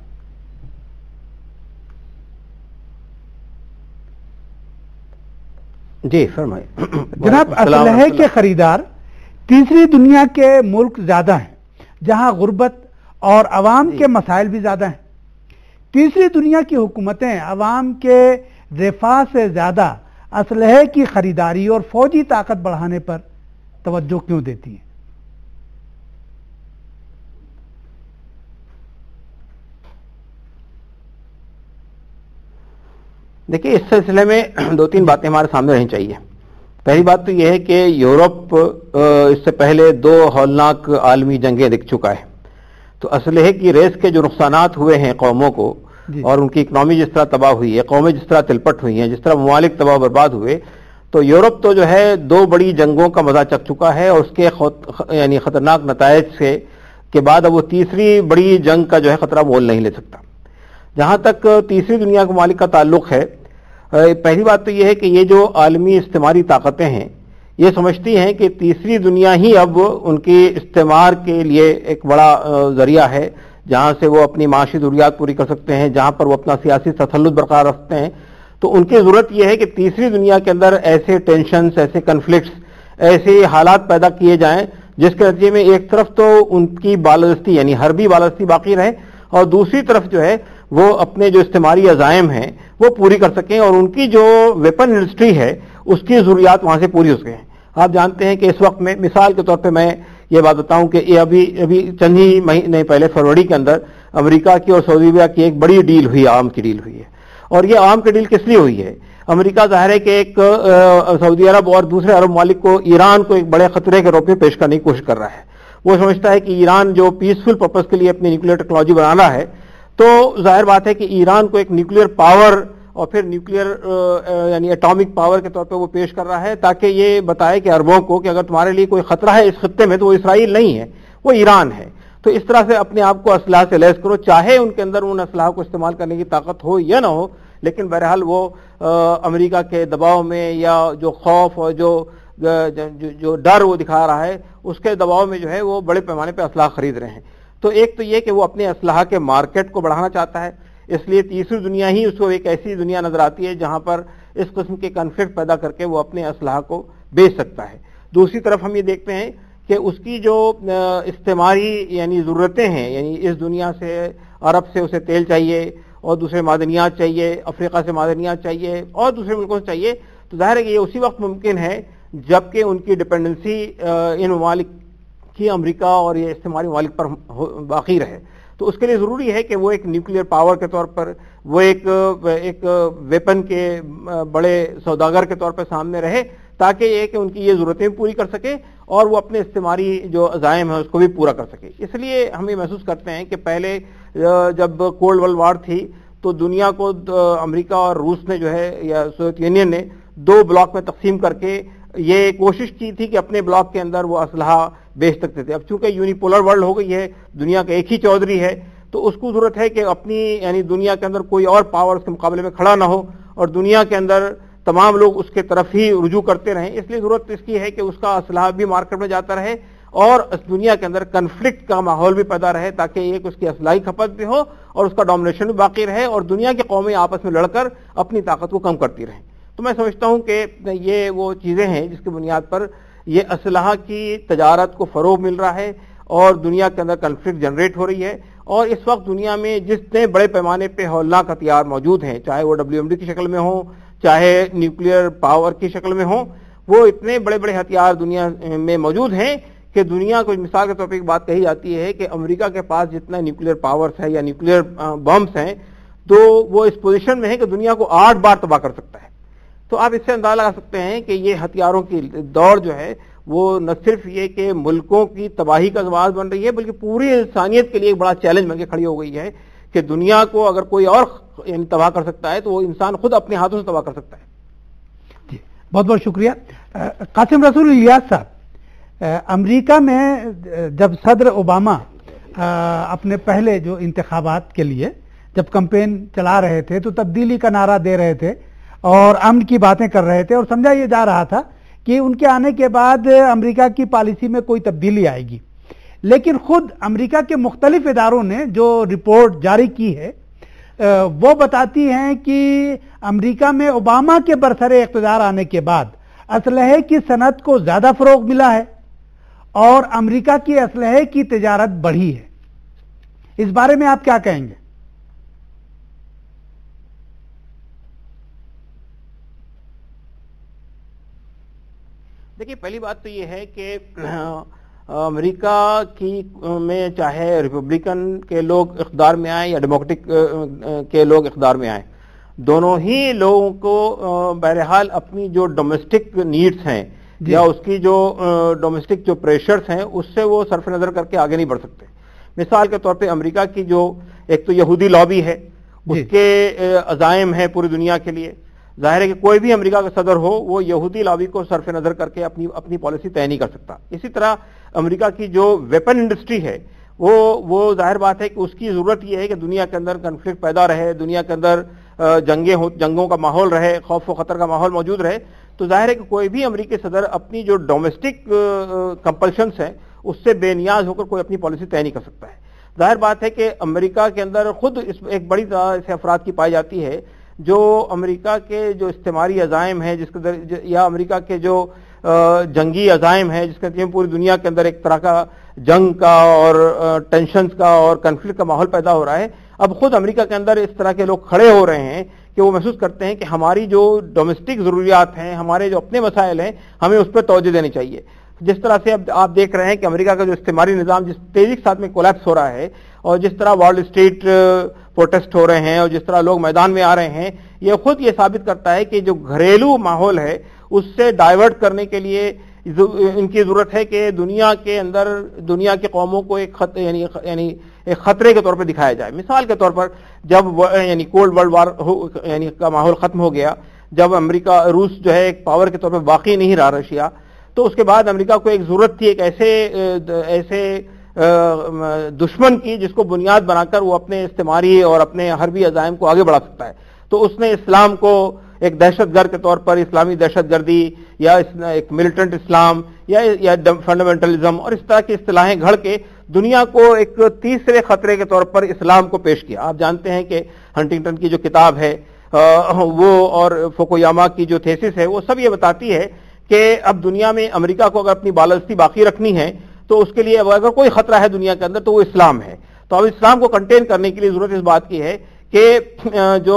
जी फरमाइए जनाब, असलहे के खरीदार तीसरी दुनिया के मुल्क ज्यादा हैं, जहां गुर्बत और अवाम के मसाइल भी ज्यादा हैं। तीसरी दुनिया की हुकूमतें अवाम के रिफा से ज्यादा असलहे की खरीदारी और फौजी ताकत बढ़ाने पर तवज्जो क्यों देती हैं? देखिए, इस सिलसिले में दो तीन बातें हमारे सामने रहनी चाहिए। पहली बात तो यह है कि यूरोप इससे पहले दो हौलनाक आलमी जंगें दिख चुका है, तो असलहे की रेस के जो नुकसानात हुए हैं कौमों को और उनकी इकनॉमी जिस तरह तबाह हुई है, कौमें जिस तरह तिलपट हुई हैं, जिस तरह ममालिक तबाह बर्बाद हुए, तो यूरोप तो जो है दो बड़ी जंगों का मजा चख चुका है और उसके यानी खतरनाक नतायज से के बाद अब वो तीसरी बड़ी जंग का जो है खतरा मोल नहीं ले सकता। जहां तक तीसरी दुनिया के ममालिक का ताल्लुक है, पहली बात तो यह है कि ये जो आलमी इस्तेमारी ताकतें हैं ये समझती हैं कि तीसरी दुनिया ही अब उनकी इस्तेमार के लिए एक बड़ा जरिया है, जहां से वो अपनी माशी ज़रूरियात पूरी कर सकते हैं, जहां पर वो अपना सियासी तसल्लुत बरकरार रखते हैं। तो उनकी ज़रूरत यह है कि तीसरी दुनिया के अंदर ऐसे टेंशन्स, ऐसे कन्फ्लिक्ट्स, ऐसे हालात पैदा किए जाएं जिसके नतीजे में एक तरफ तो उनकी बालादस्ती यानी हरबी बालादस्ती बाकी रहे और दूसरी तरफ जो है वो अपने जो इस्तेमारी अज़ाइम हैं वो पूरी कर सकें और उनकी जो वेपन इंडस्ट्री है उसकी ज़रूरियात वहां से पूरी हो सकें। आप जानते हैं कि इस वक्त में मिसाल के तौर पे मैं ये बात बताऊं कि ये अभी अभी चंद ही महीने पहले फरवरी के अंदर अमेरिका की और सऊदी अरब की एक बड़ी डील हुई, आम की डील हुई है। और ये आम की डील किस लिए हुई है? अमेरिका ज़ाहिर है कि एक सऊदी अरब और दूसरे अरब मालिक को ईरान को एक बड़े खतरे के रूप में पेश करने की कोशिश कर रहा है। वो समझता है कि ईरान जो पीसफुल पर्पस के लिए अपनी न्यूक्लियर टेक्नोलॉजी बनाना है, तो जाहिर बात है कि ईरान को एक न्यूक्लियर पावर और फिर न्यूक्लियर यानी एटॉमिक पावर के तौर पे वो पेश कर रहा है ताकि ये बताए कि अरबों को कि अगर तुम्हारे लिए कोई खतरा है इस खत्ते में तो वो इसराइल नहीं है, वो ईरान है। तो इस तरह से अपने आप को असलाह से लैस करो, चाहे उनके अंदर उन असलाह को इस्तेमाल करने की ताकत हो या ना हो, लेकिन बहरहाल वो आ, अमेरिका के दबाव में या जो खौफ और जो जो, जो डर वो दिखा रहा है उसके दबाव में जो है वो बड़े पैमाने पर असलाह खरीद रहे हैं। तो एक तो ये कि वो अपने असलाह के मार्केट को बढ़ाना चाहता है, इसलिए तीसरी दुनिया ही उसको एक ऐसी दुनिया नजर आती है जहां पर इस किस्म के कन्फ्लिक्ट पैदा करके वो अपने असलाह को बेच सकता है। दूसरी तरफ हम ये देखते हैं कि उसकी जो इस्तेमारी यानी ज़रूरतें हैं, यानी इस दुनिया से अरब से उसे तेल चाहिए और दूसरे मादनियात चाहिए, अफ्रीका से मादनियात चाहिए और दूसरे मुल्कों से चाहिए, तो जाहिर है कि ये उसी वक्त मुमकिन है जबकि उनकी डिपेंडेंसी इन ममालिक की अमेरिका और ये इस्तेमारी ममालिक पर बाकी रहे। तो उसके लिए ज़रूरी है कि वो एक न्यूक्लियर पावर के तौर पर, वो एक एक वेपन के बड़े सौदागर के तौर पर सामने रहे ताकि ये कि उनकी ये ज़रूरतें भी पूरी कर सके और वो अपने इस्तेमारी जो अज़ाइम है उसको भी पूरा कर सके। इसलिए हम ये महसूस करते हैं कि पहले जब कोल्ड वर्ल्ड वार थी तो दुनिया को अमेरिका और रूस ने जो है या सोवियत यूनियन ने दो ब्लॉक में तकसीम करके ये कोशिश की थी कि अपने ब्लॉक के अंदर वो असलहा बेच सकते थे। अब चूंकि यूनिपोलर वर्ल्ड हो गई है, दुनिया का एक ही चौधरी है, तो उसको जरूरत है कि अपनी यानी दुनिया के अंदर कोई और पावर उसके मुकाबले में खड़ा ना हो और दुनिया के अंदर तमाम लोग उसके तरफ ही रुजू करते रहें। इसलिए जरूरत इसकी है कि उसका असलहा भी मार्केट में जाता रहे और इस दुनिया के अंदर कन्फ्लिक्ट का माहौल भी पैदा रहे ताकि एक उसकी असलाही खपत भी हो और उसका डोमिनेशन भी बाकी रहे और दुनिया की कौमें आपस में लड़कर अपनी ताकत को कम करती रहें। तो मैं समझता हूं कि ये वो चीजें हैं जिसकी बुनियाद पर ये असलहा की तजारत को फरोग मिल रहा है और दुनिया के अंदर कन्फ्लिक्ट जनरेट हो रही है। और इस वक्त दुनिया में जितने बड़े पैमाने पे हौलनाक हथियार मौजूद हैं, चाहे वो डब्ल्यू एम डी की शक्ल में हो, चाहे न्यूक्लियर पावर की शक्ल में हो, वो इतने बड़े बड़े हथियार दुनिया में मौजूद हैं कि दुनिया को मिसाल के तौर पर एक बात कही जाती है कि अमेरिका के पास जितना न्यूक्लियर पावर्स है या न्यूक्लियर बम्स हैं तो वो इस पोजीशन में है कि दुनिया को आठ बार तबाह कर सकता है। तो आप इससे अंदाजा लगा सकते हैं कि ये हथियारों की दौड़ जो है वो न सिर्फ ये कि मुल्कों की तबाही का जवाब बन रही है बल्कि पूरी इंसानियत के लिए एक बड़ा चैलेंज बन के खड़ी हो गई है कि दुनिया को अगर कोई और यानी तबाह कर सकता है तो वो इंसान खुद अपने हाथों से तबाह कर सकता है। जी बहुत बहुत शुक्रिया। कासिम रसूल इलियास साहब, अमेरिका में जब सदर ओबामा अपने पहले जो इंतखाबात के लिए जब कैंपेन चला रहे थे तो तब्दीली का नारा दे रहे थे और अमन की बातें कर रहे थे और समझा ये जा रहा था कि उनके आने के बाद अमेरिका की पॉलिसी में कोई तब्दीली आएगी, لیکن خود امریکہ کے مختلف اداروں نے جو رپورٹ جاری کی ہے وہ بتاتی ہیں کہ امریکہ میں اوباما کے برسر اقتدار آنے کے بعد اسلحے کی صنعت کو زیادہ فروغ ملا ہے اور امریکہ کی اسلحے کی تجارت بڑھی ہے. اس بارے میں آپ کیا کہیں گے؟ دیکھیے، پہلی بات تو یہ ہے کہ امریکہ کی میں چاہے ریپبلکن کے لوگ اقتدار میں آئیں یا ڈیموکریٹک کے لوگ اقتدار میں آئیں، دونوں ہی لوگوں کو بہرحال اپنی جو ڈومیسٹک نیڈز ہیں جی. یا اس کی جو ڈومیسٹک جو پریشرز ہیں اس سے وہ صرف نظر کر کے آگے نہیں بڑھ سکتے. مثال کے طور پہ امریکہ کی جو ایک تو یہودی لابی ہے اس جی. کے عزائم ہیں پوری دنیا کے لیے. ظاہر ہے کہ کوئی بھی امریکہ کا صدر ہو وہ یہودی لابی کو صرف نظر کر کے اپنی اپنی پالیسی طے نہیں کر سکتا. اسی طرح امریکہ کی جو ویپن انڈسٹری ہے وہ وہ ظاہر بات ہے کہ اس کی ضرورت یہ ہے کہ دنیا کے اندر کنفلکٹ پیدا رہے، دنیا کے اندر جنگیں ہو جنگوں کا ماحول رہے، خوف و خطر کا ماحول موجود رہے. تو ظاہر ہے کہ کوئی بھی امریکی صدر اپنی جو ڈومیسٹک کمپلشنس ہیں اس سے بے نیاز ہو کر کوئی اپنی پالیسی طے نہیں کر سکتا ہے. ظاہر بات ہے کہ امریکہ کے اندر خود اس ایک بڑی تعداد ایسے افراد کی پائی جاتی ہے جو امریکہ کے جو استعماری عزائم ہیں، جس کے یا امریکہ کے جو جنگی عزائم ہیں، جس کے پوری دنیا کے اندر ایک طرح کا جنگ کا اور ٹینشنز کا اور کنفلکٹ کا ماحول پیدا ہو رہا ہے. اب خود امریکہ کے اندر اس طرح کے لوگ کھڑے ہو رہے ہیں کہ وہ محسوس کرتے ہیں کہ ہماری جو ڈومیسٹک ضروریات ہیں، ہمارے جو اپنے مسائل ہیں، ہمیں اس پہ توجہ دینی چاہیے. جس طرح سے اب آپ دیکھ رہے ہیں کہ امریکہ کا جو استعماری نظام جس تیزی کے ساتھ میں کولیپس ہو رہا ہے، اور جس طرح وال اسٹریٹ پروٹیسٹ ہو رہے ہیں اور جس طرح لوگ میدان میں آ رہے ہیں، یہ خود یہ ثابت کرتا ہے کہ جو گھریلو ماحول ہے اس سے ڈائیورٹ کرنے کے لیے ان کی ضرورت ہے کہ دنیا کے اندر دنیا کی قوموں کو ایک خط یعنی یعنی ایک خطرے کے طور پر دکھایا جائے. مثال کے طور پر جب یعنی کولڈ ورلڈ وار یعنی کا ماحول ختم ہو گیا، جب امریکہ روس جو ہے ایک پاور کے طور پر باقی نہیں رہا رشیا، تو اس کے بعد امریکہ کو ایک ضرورت تھی ایک ایسے ایسے دشمن کی جس کو بنیاد بنا کر وہ اپنے استعماری اور اپنے حربی عزائم کو آگے بڑھا سکتا ہے. تو اس نے اسلام کو ایک دہشت گرد کے طور پر، اسلامی دہشت گردی یا ایک ملیٹنٹ اسلام یا فنڈامنٹلزم اور اس طرح کی اصطلاحیں گھڑ کے دنیا کو ایک تیسرے خطرے کے طور پر اسلام کو پیش کیا. آپ جانتے ہیں کہ ہنٹنگٹن کی جو کتاب ہے وہ اور فوکویاما کی جو تھیسس ہے وہ سب یہ بتاتی ہے کہ اب دنیا میں امریکہ کو اگر اپنی بالادستی باقی رکھنی ہے تو اس کے لیے اگر کوئی خطرہ ہے دنیا کے اندر تو وہ اسلام ہے. تو اب اسلام کو کنٹین کرنے کے لیے ضرورت اس بات کی ہے کہ جو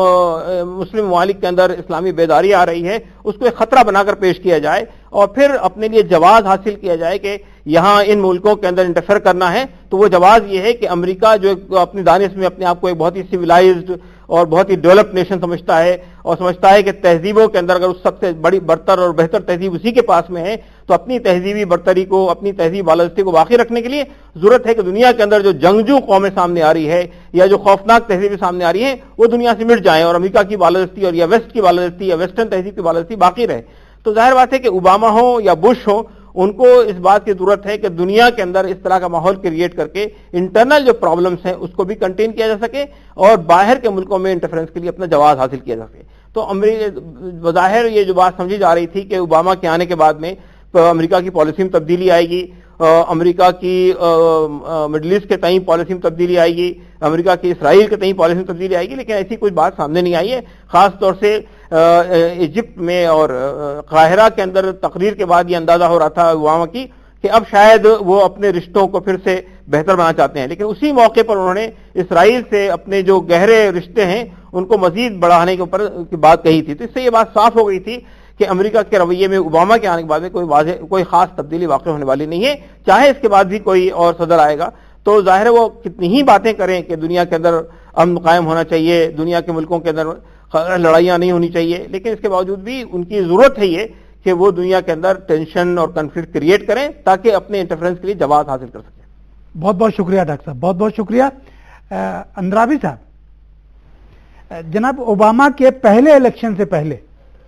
مسلم ممالک کے اندر اسلامی بیداری آ رہی ہے اس کو ایک خطرہ بنا کر پیش کیا جائے اور پھر اپنے لیے جواز حاصل کیا جائے کہ یہاں ان ملکوں کے اندر انٹرفیئر کرنا ہے. تو وہ جواز یہ ہے کہ امریکہ جو اپنی دانش میں اپنے آپ کو ایک بہت ہی سویلائزڈ اور بہت ہی ڈیولپ نیشن سمجھتا ہے اور سمجھتا ہے کہ تہذیبوں کے اندر اگر اس سب سے بڑی برتر اور بہتر تہذیب اسی کے پاس میں ہے تو اپنی تہذیبی برتری کو، اپنی تہذیب بالادستی کو باقی رکھنے کے لیے ضرورت ہے کہ دنیا کے اندر جو جنگجو قومیں سامنے آ رہی ہے یا جو خوفناک تہذیبیں سامنے آ رہی ہیں وہ دنیا سے مٹ جائیں اور امریکہ کی بالادستی اور یا ویسٹ کی بالادستی یا ویسٹرن تہذیب کی بالادستی باقی رہے. تو ظاہر بات ہے کہ اوباما ہو یا بش ہو، ان کو اس بات کی ضرورت ہے کہ دنیا کے اندر اس طرح کا ماحول کریٹ کر کے انٹرنل جو پرابلمز ہیں اس کو بھی کنٹین کیا جا سکے اور باہر کے ملکوں میں انٹرفیرنس کے لیے اپنا جواز حاصل کیا جا سکے. تو بظاہر یہ جو بات سمجھی جا رہی تھی کہ اوباما کے آنے کے بعد میں امریکہ کی پالیسی میں تبدیلی آئے گی، امریکہ کی مڈل ایسٹ کے تئیں پالیسی میں تبدیلی آئے گی، امریکہ کی اسرائیل کے تئیں پالیسی میں تبدیلی آئے گی، لیکن ایسی کوئی بات سامنے نہیں آئی ہے. خاص طور سے ایجپٹ میں اور قاہرہ کے اندر تقریر کے بعد یہ اندازہ ہو رہا تھا اوباما کی کہ اب شاید وہ اپنے رشتوں کو پھر سے بہتر بنانا چاہتے ہیں، لیکن اسی موقع پر انہوں نے اسرائیل سے اپنے جو گہرے رشتے ہیں ان کو مزید بڑھانے کے اوپر کی بات کہی تھی. تو اس سے یہ بات صاف ہو گئی تھی کہ امریکہ کے رویے میں اوباما کے آنے کے بعد میں کوئی واضح کوئی خاص تبدیلی واقع ہونے والی نہیں ہے. چاہے اس کے بعد بھی کوئی اور صدر آئے گا تو ظاہر ہے وہ کتنی ہی باتیں کریں کہ دنیا کے اندر امن قائم ہونا چاہیے، دنیا کے ملکوں کے اندر لڑائیاں نہیں ہونی چاہیے، لیکن اس کے باوجود بھی ان کی ضرورت ہے یہ کہ وہ دنیا کے اندر ٹینشن اور کنفلکٹ کریٹ کریں تاکہ اپنے انٹرفیرنس کے لیے جواز حاصل کر سکیں. بہت بہت شکریہ ڈاکٹر صاحب، بہت بہت شکریہ. اندرابی صاحب، جناب اوباما کے پہلے الیکشن سے پہلے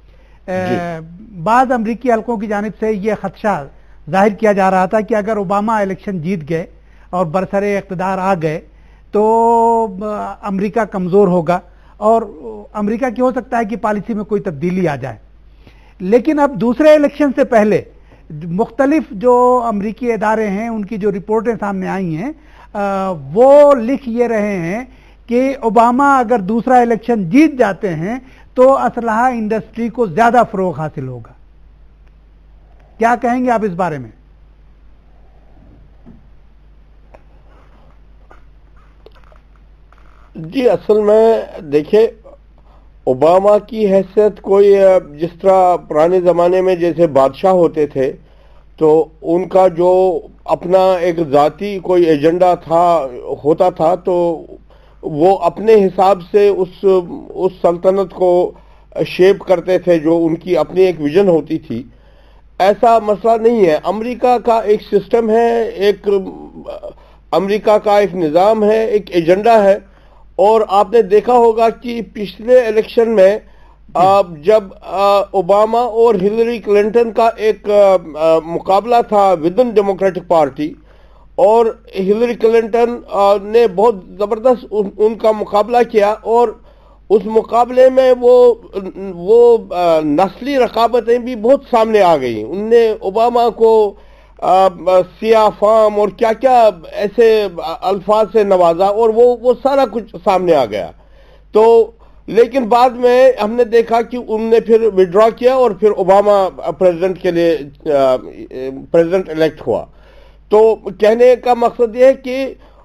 بعض امریکی حلقوں کی جانب سے یہ خدشہ ظاہر کیا جا رہا تھا کہ اگر اوباما الیکشن جیت گئے اور برسر اقتدار آ گئے تو امریکہ کمزور ہوگا اور امریکہ کی ہو سکتا ہے کہ پالیسی میں کوئی تبدیلی آ جائے. لیکن اب دوسرے الیکشن سے پہلے مختلف جو امریکی ادارے ہیں ان کی جو رپورٹیں سامنے آئی ہیں وہ لکھ یہ رہے ہیں کہ اوباما اگر دوسرا الیکشن جیت جاتے ہیں تو اسلحہ انڈسٹری کو زیادہ فروغ حاصل ہوگا. کیا کہیں گے آپ اس بارے میں؟ جی اصل میں دیکھیں اوباما کی حیثیت کوئی جس طرح پرانے زمانے میں جیسے بادشاہ ہوتے تھے تو ان کا جو اپنا ایک ذاتی کوئی ایجنڈا تھا ہوتا تھا تو وہ اپنے حساب سے اس اس سلطنت کو شیپ کرتے تھے جو ان کی اپنی ایک ویژن ہوتی تھی. ایسا مسئلہ نہیں ہے. امریکہ کا ایک سسٹم ہے, ایک امریکہ کا ایک نظام ہے, ایک ایجنڈا ہے. اور آپ نے دیکھا ہوگا کہ پچھلے الیکشن میں جب اوباما اور ہلری کلنٹن کا ایک مقابلہ تھا ود ان ڈیموکریٹک پارٹی اور ہلری کلنٹن نے بہت زبردست ان کا مقابلہ کیا اور اس مقابلے میں وہ وہ نسلی رقابتیں بھی بہت سامنے آ گئیں. ان نے اوباما کو سیاہ فام اور کیا کیا ایسے الفاظ سے نوازا اور وہ وہ سارا کچھ سامنے آ گیا. تو لیکن بعد میں ہم نے دیکھا کہ ان نے پھر وڈرا کیا اور پھر اوباما پریزیڈنٹ کے لیے پریزیڈنٹ الیکٹ ہوا. تو کہنے کا مقصد یہ ہے کہ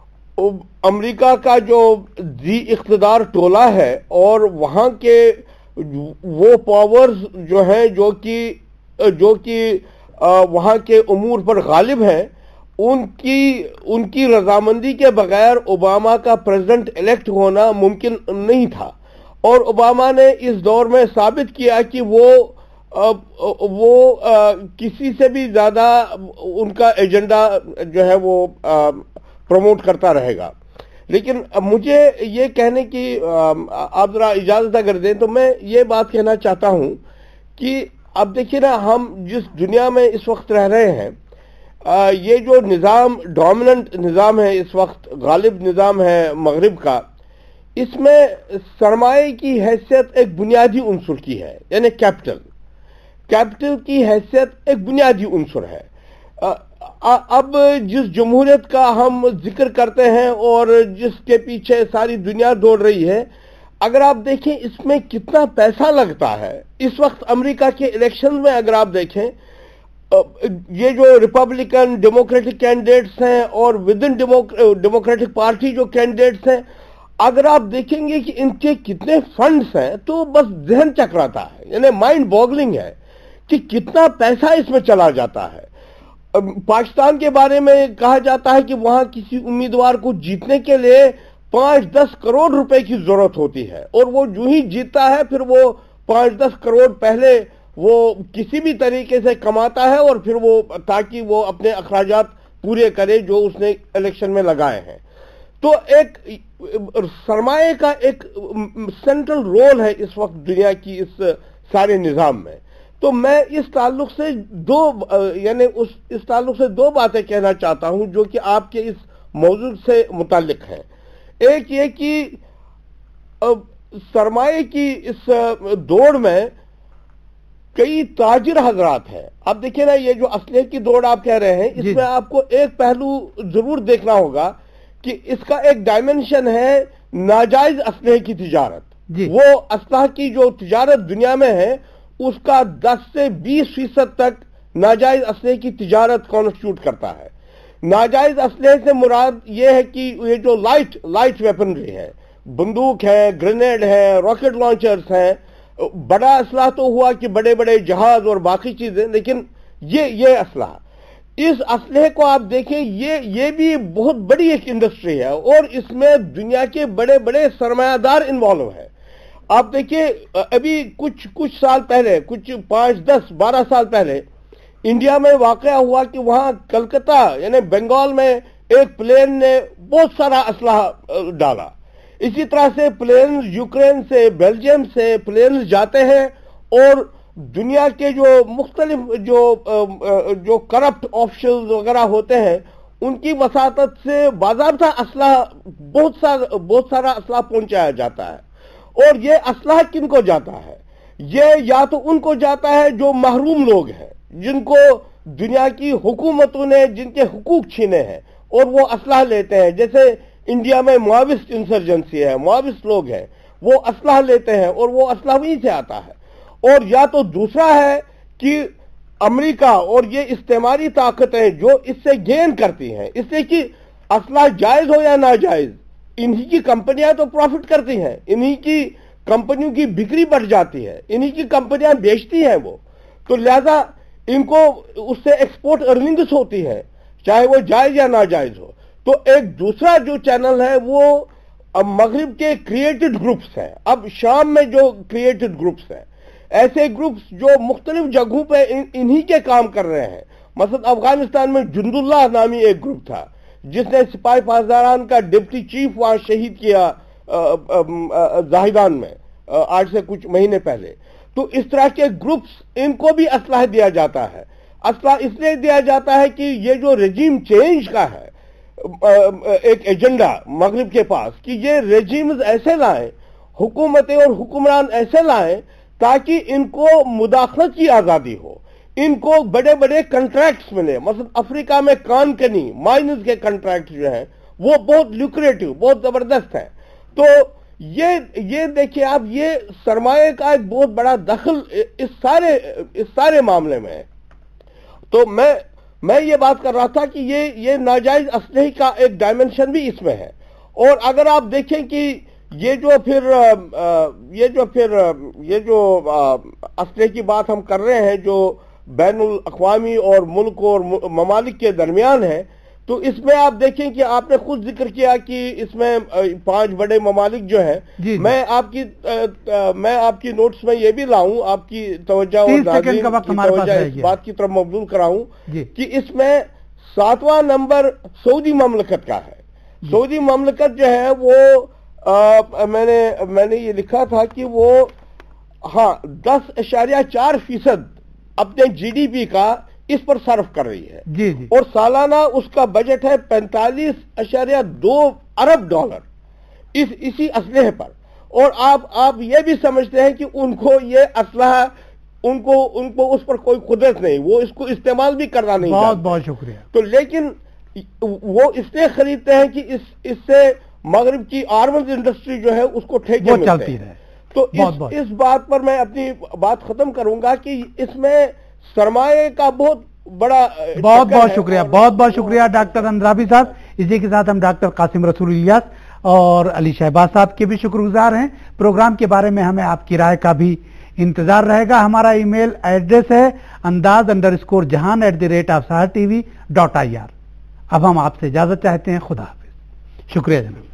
امریکہ کا جو ذی اقتدار ٹولہ ہے اور وہاں کے وہ پاورز جو ہیں جو کہ جو کہ وہاں کے امور پر غالب ہیں ان کی ان کی رضامندی کے بغیر اوباما کا پریزیڈنٹ الیکٹ ہونا ممکن نہیں تھا. اور اوباما نے اس دور میں ثابت کیا کہ وہ وہ کسی سے بھی زیادہ ان کا ایجنڈا جو ہے وہ پروموٹ کرتا رہے گا. لیکن مجھے یہ کہنے کی آپ ذرا اجازت اگر دیں تو میں یہ بات کہنا چاہتا ہوں کہ اب دیکھیے نا ہم جس دنیا میں اس وقت رہ رہے ہیں یہ جو نظام ڈومیننٹ نظام ہے اس وقت غالب نظام ہے مغرب کا, اس میں سرمایہ کی حیثیت ایک بنیادی عنصر کی ہے, یعنی کیپٹل کیپٹل کی حیثیت ایک بنیادی عنصر ہے. اب جس جمہوریت کا ہم ذکر کرتے ہیں اور جس کے پیچھے ساری دنیا دوڑ رہی ہے, اگر آپ دیکھیں اس میں کتنا پیسہ لگتا ہے. اس وقت امریکہ کے الیکشن میں اگر آپ دیکھیں یہ جو ریپبلکن ڈیموکریٹک کینڈیڈیٹس ہیں اور ود ان ڈیموکریٹک پارٹی جو کینڈیڈیٹس ہیں, اگر آپ دیکھیں گے کہ ان کے کتنے فنڈز ہیں تو بس ذہن چکراتا ہے, یعنی مائنڈ بوگلنگ ہے کہ کتنا پیسہ اس میں چلا جاتا ہے. پاکستان کے بارے میں کہا جاتا ہے کہ وہاں کسی امیدوار کو جیتنے کے لیے پانچ دس کروڑ روپے کی ضرورت ہوتی ہے اور وہ جو ہی جیتتا ہے پھر وہ پانچ دس کروڑ پہلے وہ کسی بھی طریقے سے کماتا ہے اور پھر وہ تاکہ وہ اپنے اخراجات پورے کرے جو اس نے الیکشن میں لگائے ہیں. تو ایک سرمایہ کا ایک سینٹرل رول ہے اس وقت دنیا کی اس سارے نظام میں. تو میں اس تعلق سے دو یعنی اس اس تعلق سے دو باتیں کہنا چاہتا ہوں جو کہ آپ کے اس موضوع سے متعلق ہیں. ایک یہ کہ سرمایہ کی اس دوڑ میں کئی تاجر حضرات ہیں. آپ دیکھیں نا یہ جو اسلحے کی دوڑ آپ کہہ رہے ہیں اس میں آپ کو ایک پہلو ضرور دیکھنا ہوگا کہ اس کا ایک ڈائمنشن ہے ناجائز اسلحے کی تجارت. وہ اسلحہ کی جو تجارت دنیا میں ہے اس کا دس سے بیس فیصد تک ناجائز اسلحے کی تجارت کانسٹیٹیوٹ کرتا ہے. ناجائز اسلحے سے مراد یہ ہے کہ یہ جو لائٹ لائٹ ویپنری ہے, بندوق ہے, گرینیڈ ہے, راکٹ لانچرز ہیں, بڑا اسلحہ تو ہوا کہ بڑے بڑے جہاز اور باقی چیزیں, لیکن یہ یہ اسلحہ اس اسلحے کو آپ دیکھیں یہ یہ بھی بہت بڑی ایک انڈسٹری ہے اور اس میں دنیا کے بڑے بڑے سرمایہ دار انوالو ہیں. آپ دیکھیں ابھی کچھ کچھ سال پہلے کچھ پانچ دس بارہ سال پہلے انڈیا میں واقعہ ہوا کہ وہاں کلکتہ یعنی بنگال میں ایک پلین نے بہت سارا اسلحہ ڈالا. اسی طرح سے پلینز یوکرین سے بیلجیم سے پلینز جاتے ہیں اور دنیا کے جو مختلف جو جو کرپٹ آفیشلز وغیرہ ہوتے ہیں ان کی وساطت سے باضابطہ اسلحہ بہت سارا بہت سارا اسلحہ پہنچایا جاتا ہے. اور یہ اسلحہ کن کو جاتا ہے؟ یہ یا تو ان کو جاتا ہے جو محروم لوگ ہیں, جن کو دنیا کی حکومتوں نے جن کے حقوق چھینے ہیں اور وہ اسلحہ لیتے ہیں، جیسے انڈیا میں ماویسٹ انسرجنسی ہے، ماویسٹ لوگ ہیں، وہ اسلحہ لیتے ہیں اور وہ اسلحہ وہیں سے آتا ہے. اور یا تو دوسرا ہے کہ امریکہ اور یہ استعماری طاقتیں جو اس سے گین کرتی ہیں، اس سے کہ اسلحہ جائز ہو یا ناجائز، انہی کی کمپنیاں تو پروفٹ کرتی ہیں، انہی کی کمپنیوں کی بکری بڑھ جاتی ہے، انہی کی کمپنیاں بیچتی ہیں وہ، تو لہذا ان کو اس سے ایکسپورٹ ارننگز ہوتی ہے، چاہے وہ جائز یا ناجائز ہو. تو ایک دوسرا جو چینل ہے وہ مغرب کے کریٹڈ گروپس ہیں. اب شام میں جو کریٹڈ گروپس ہیں، ایسے گروپس جو مختلف جگہوں پہ انہی کے کام کر رہے ہیں. مثلا افغانستان میں جند اللہ نامی ایک گروپ تھا جس نے سپاہی پاسداران کا ڈپٹی چیف وہاں شہید کیا زاہدان میں آج سے کچھ مہینے پہلے. تو اس طرح کے گروپس ان کو بھی اسلحہ دیا جاتا ہے. اسلحہ اس لیے دیا جاتا ہے کہ یہ جو رجیم چینج کا ہے ایک ایجنڈا مغرب کے پاس، کہ یہ رجیمز ایسے لائیں، حکومتیں اور حکمران ایسے لائیں تاکہ ان کو مداخلت کی آزادی ہو، ان کو بڑے بڑے کنٹریکٹس ملے. مثلا افریقہ میں کان کنی مائنز کے کنٹریکٹ جو ہیں وہ بہت لیکریٹو، بہت زبردست ہیں. تو یہ یہ دیکھیں آپ، یہ سرمایہ کا ایک بہت بڑا دخل اس سارے اس سارے معاملے میں ہے. تو میں میں یہ بات کر رہا تھا کہ یہ یہ ناجائز اسلحے کا ایک ڈائمنشن بھی اس میں ہے. اور اگر آپ دیکھیں کہ یہ جو پھر یہ جو پھر یہ جو اسلحے کی بات ہم کر رہے ہیں جو بین الاقوامی اور ملک اور ممالک کے درمیان ہے، تو اس میں آپ دیکھیں کہ آپ نے خود ذکر کیا کہ اس میں پانچ بڑے ممالک جو ہیں. جی میں آپ کی میں آپ کی نوٹس میں یہ بھی لاؤں، آپ کی توجہ اور ناظرین کی توجہ اس بات کی طرف مبذول کراؤں کہ اس میں ساتواں نمبر سعودی مملکت کا ہے. سعودی مملکت جو ہے وہ میں نے میں نے یہ لکھا تھا کہ وہ ہاں دس اشاریہ چار فیصد اپنے جی ڈی پی کا اس پر صرف کر رہی ہے. جی جی اور سالانہ اس کا بجٹ ہے پینتالیس اشاریہ دو ارب ڈالر اس اسی اسلحے پر. اور آپ آپ یہ بھی سمجھتے ہیں کہ ان کو یہ اسلحہ ان کو ان کو اس پر کوئی قدرت نہیں، وہ اس کو استعمال بھی کرنا نہیں. بہت بہت شکریہ. تو لیکن وہ اس لیے خریدتے ہیں کہ اس اس سے مغرب کی آرمز انڈسٹری جو ہے اس کو ٹھیکے ملتے ہیں. تو اس, اس بات پر میں اپنی بات ختم کروں گا کہ اس میں سرمایہ کا بہت بڑا بہت بہت شکریہ بہت بہت شکریہ ڈاکٹر اندرابی صاحب. اسی کے ساتھ ہم ڈاکٹر قاسم رسول الیاس اور علی شہباز صاحب کے بھی شکر گزار ہیں. پروگرام کے بارے میں ہمیں آپ کی رائے کا بھی انتظار رہے گا. ہمارا ای میل ایڈریس ہے Andaz underscore Jahan at the rate of Sahar T V dot I R. اب ہم آپ سے اجازت چاہتے ہیں. خدا حافظ. شکریہ جناب.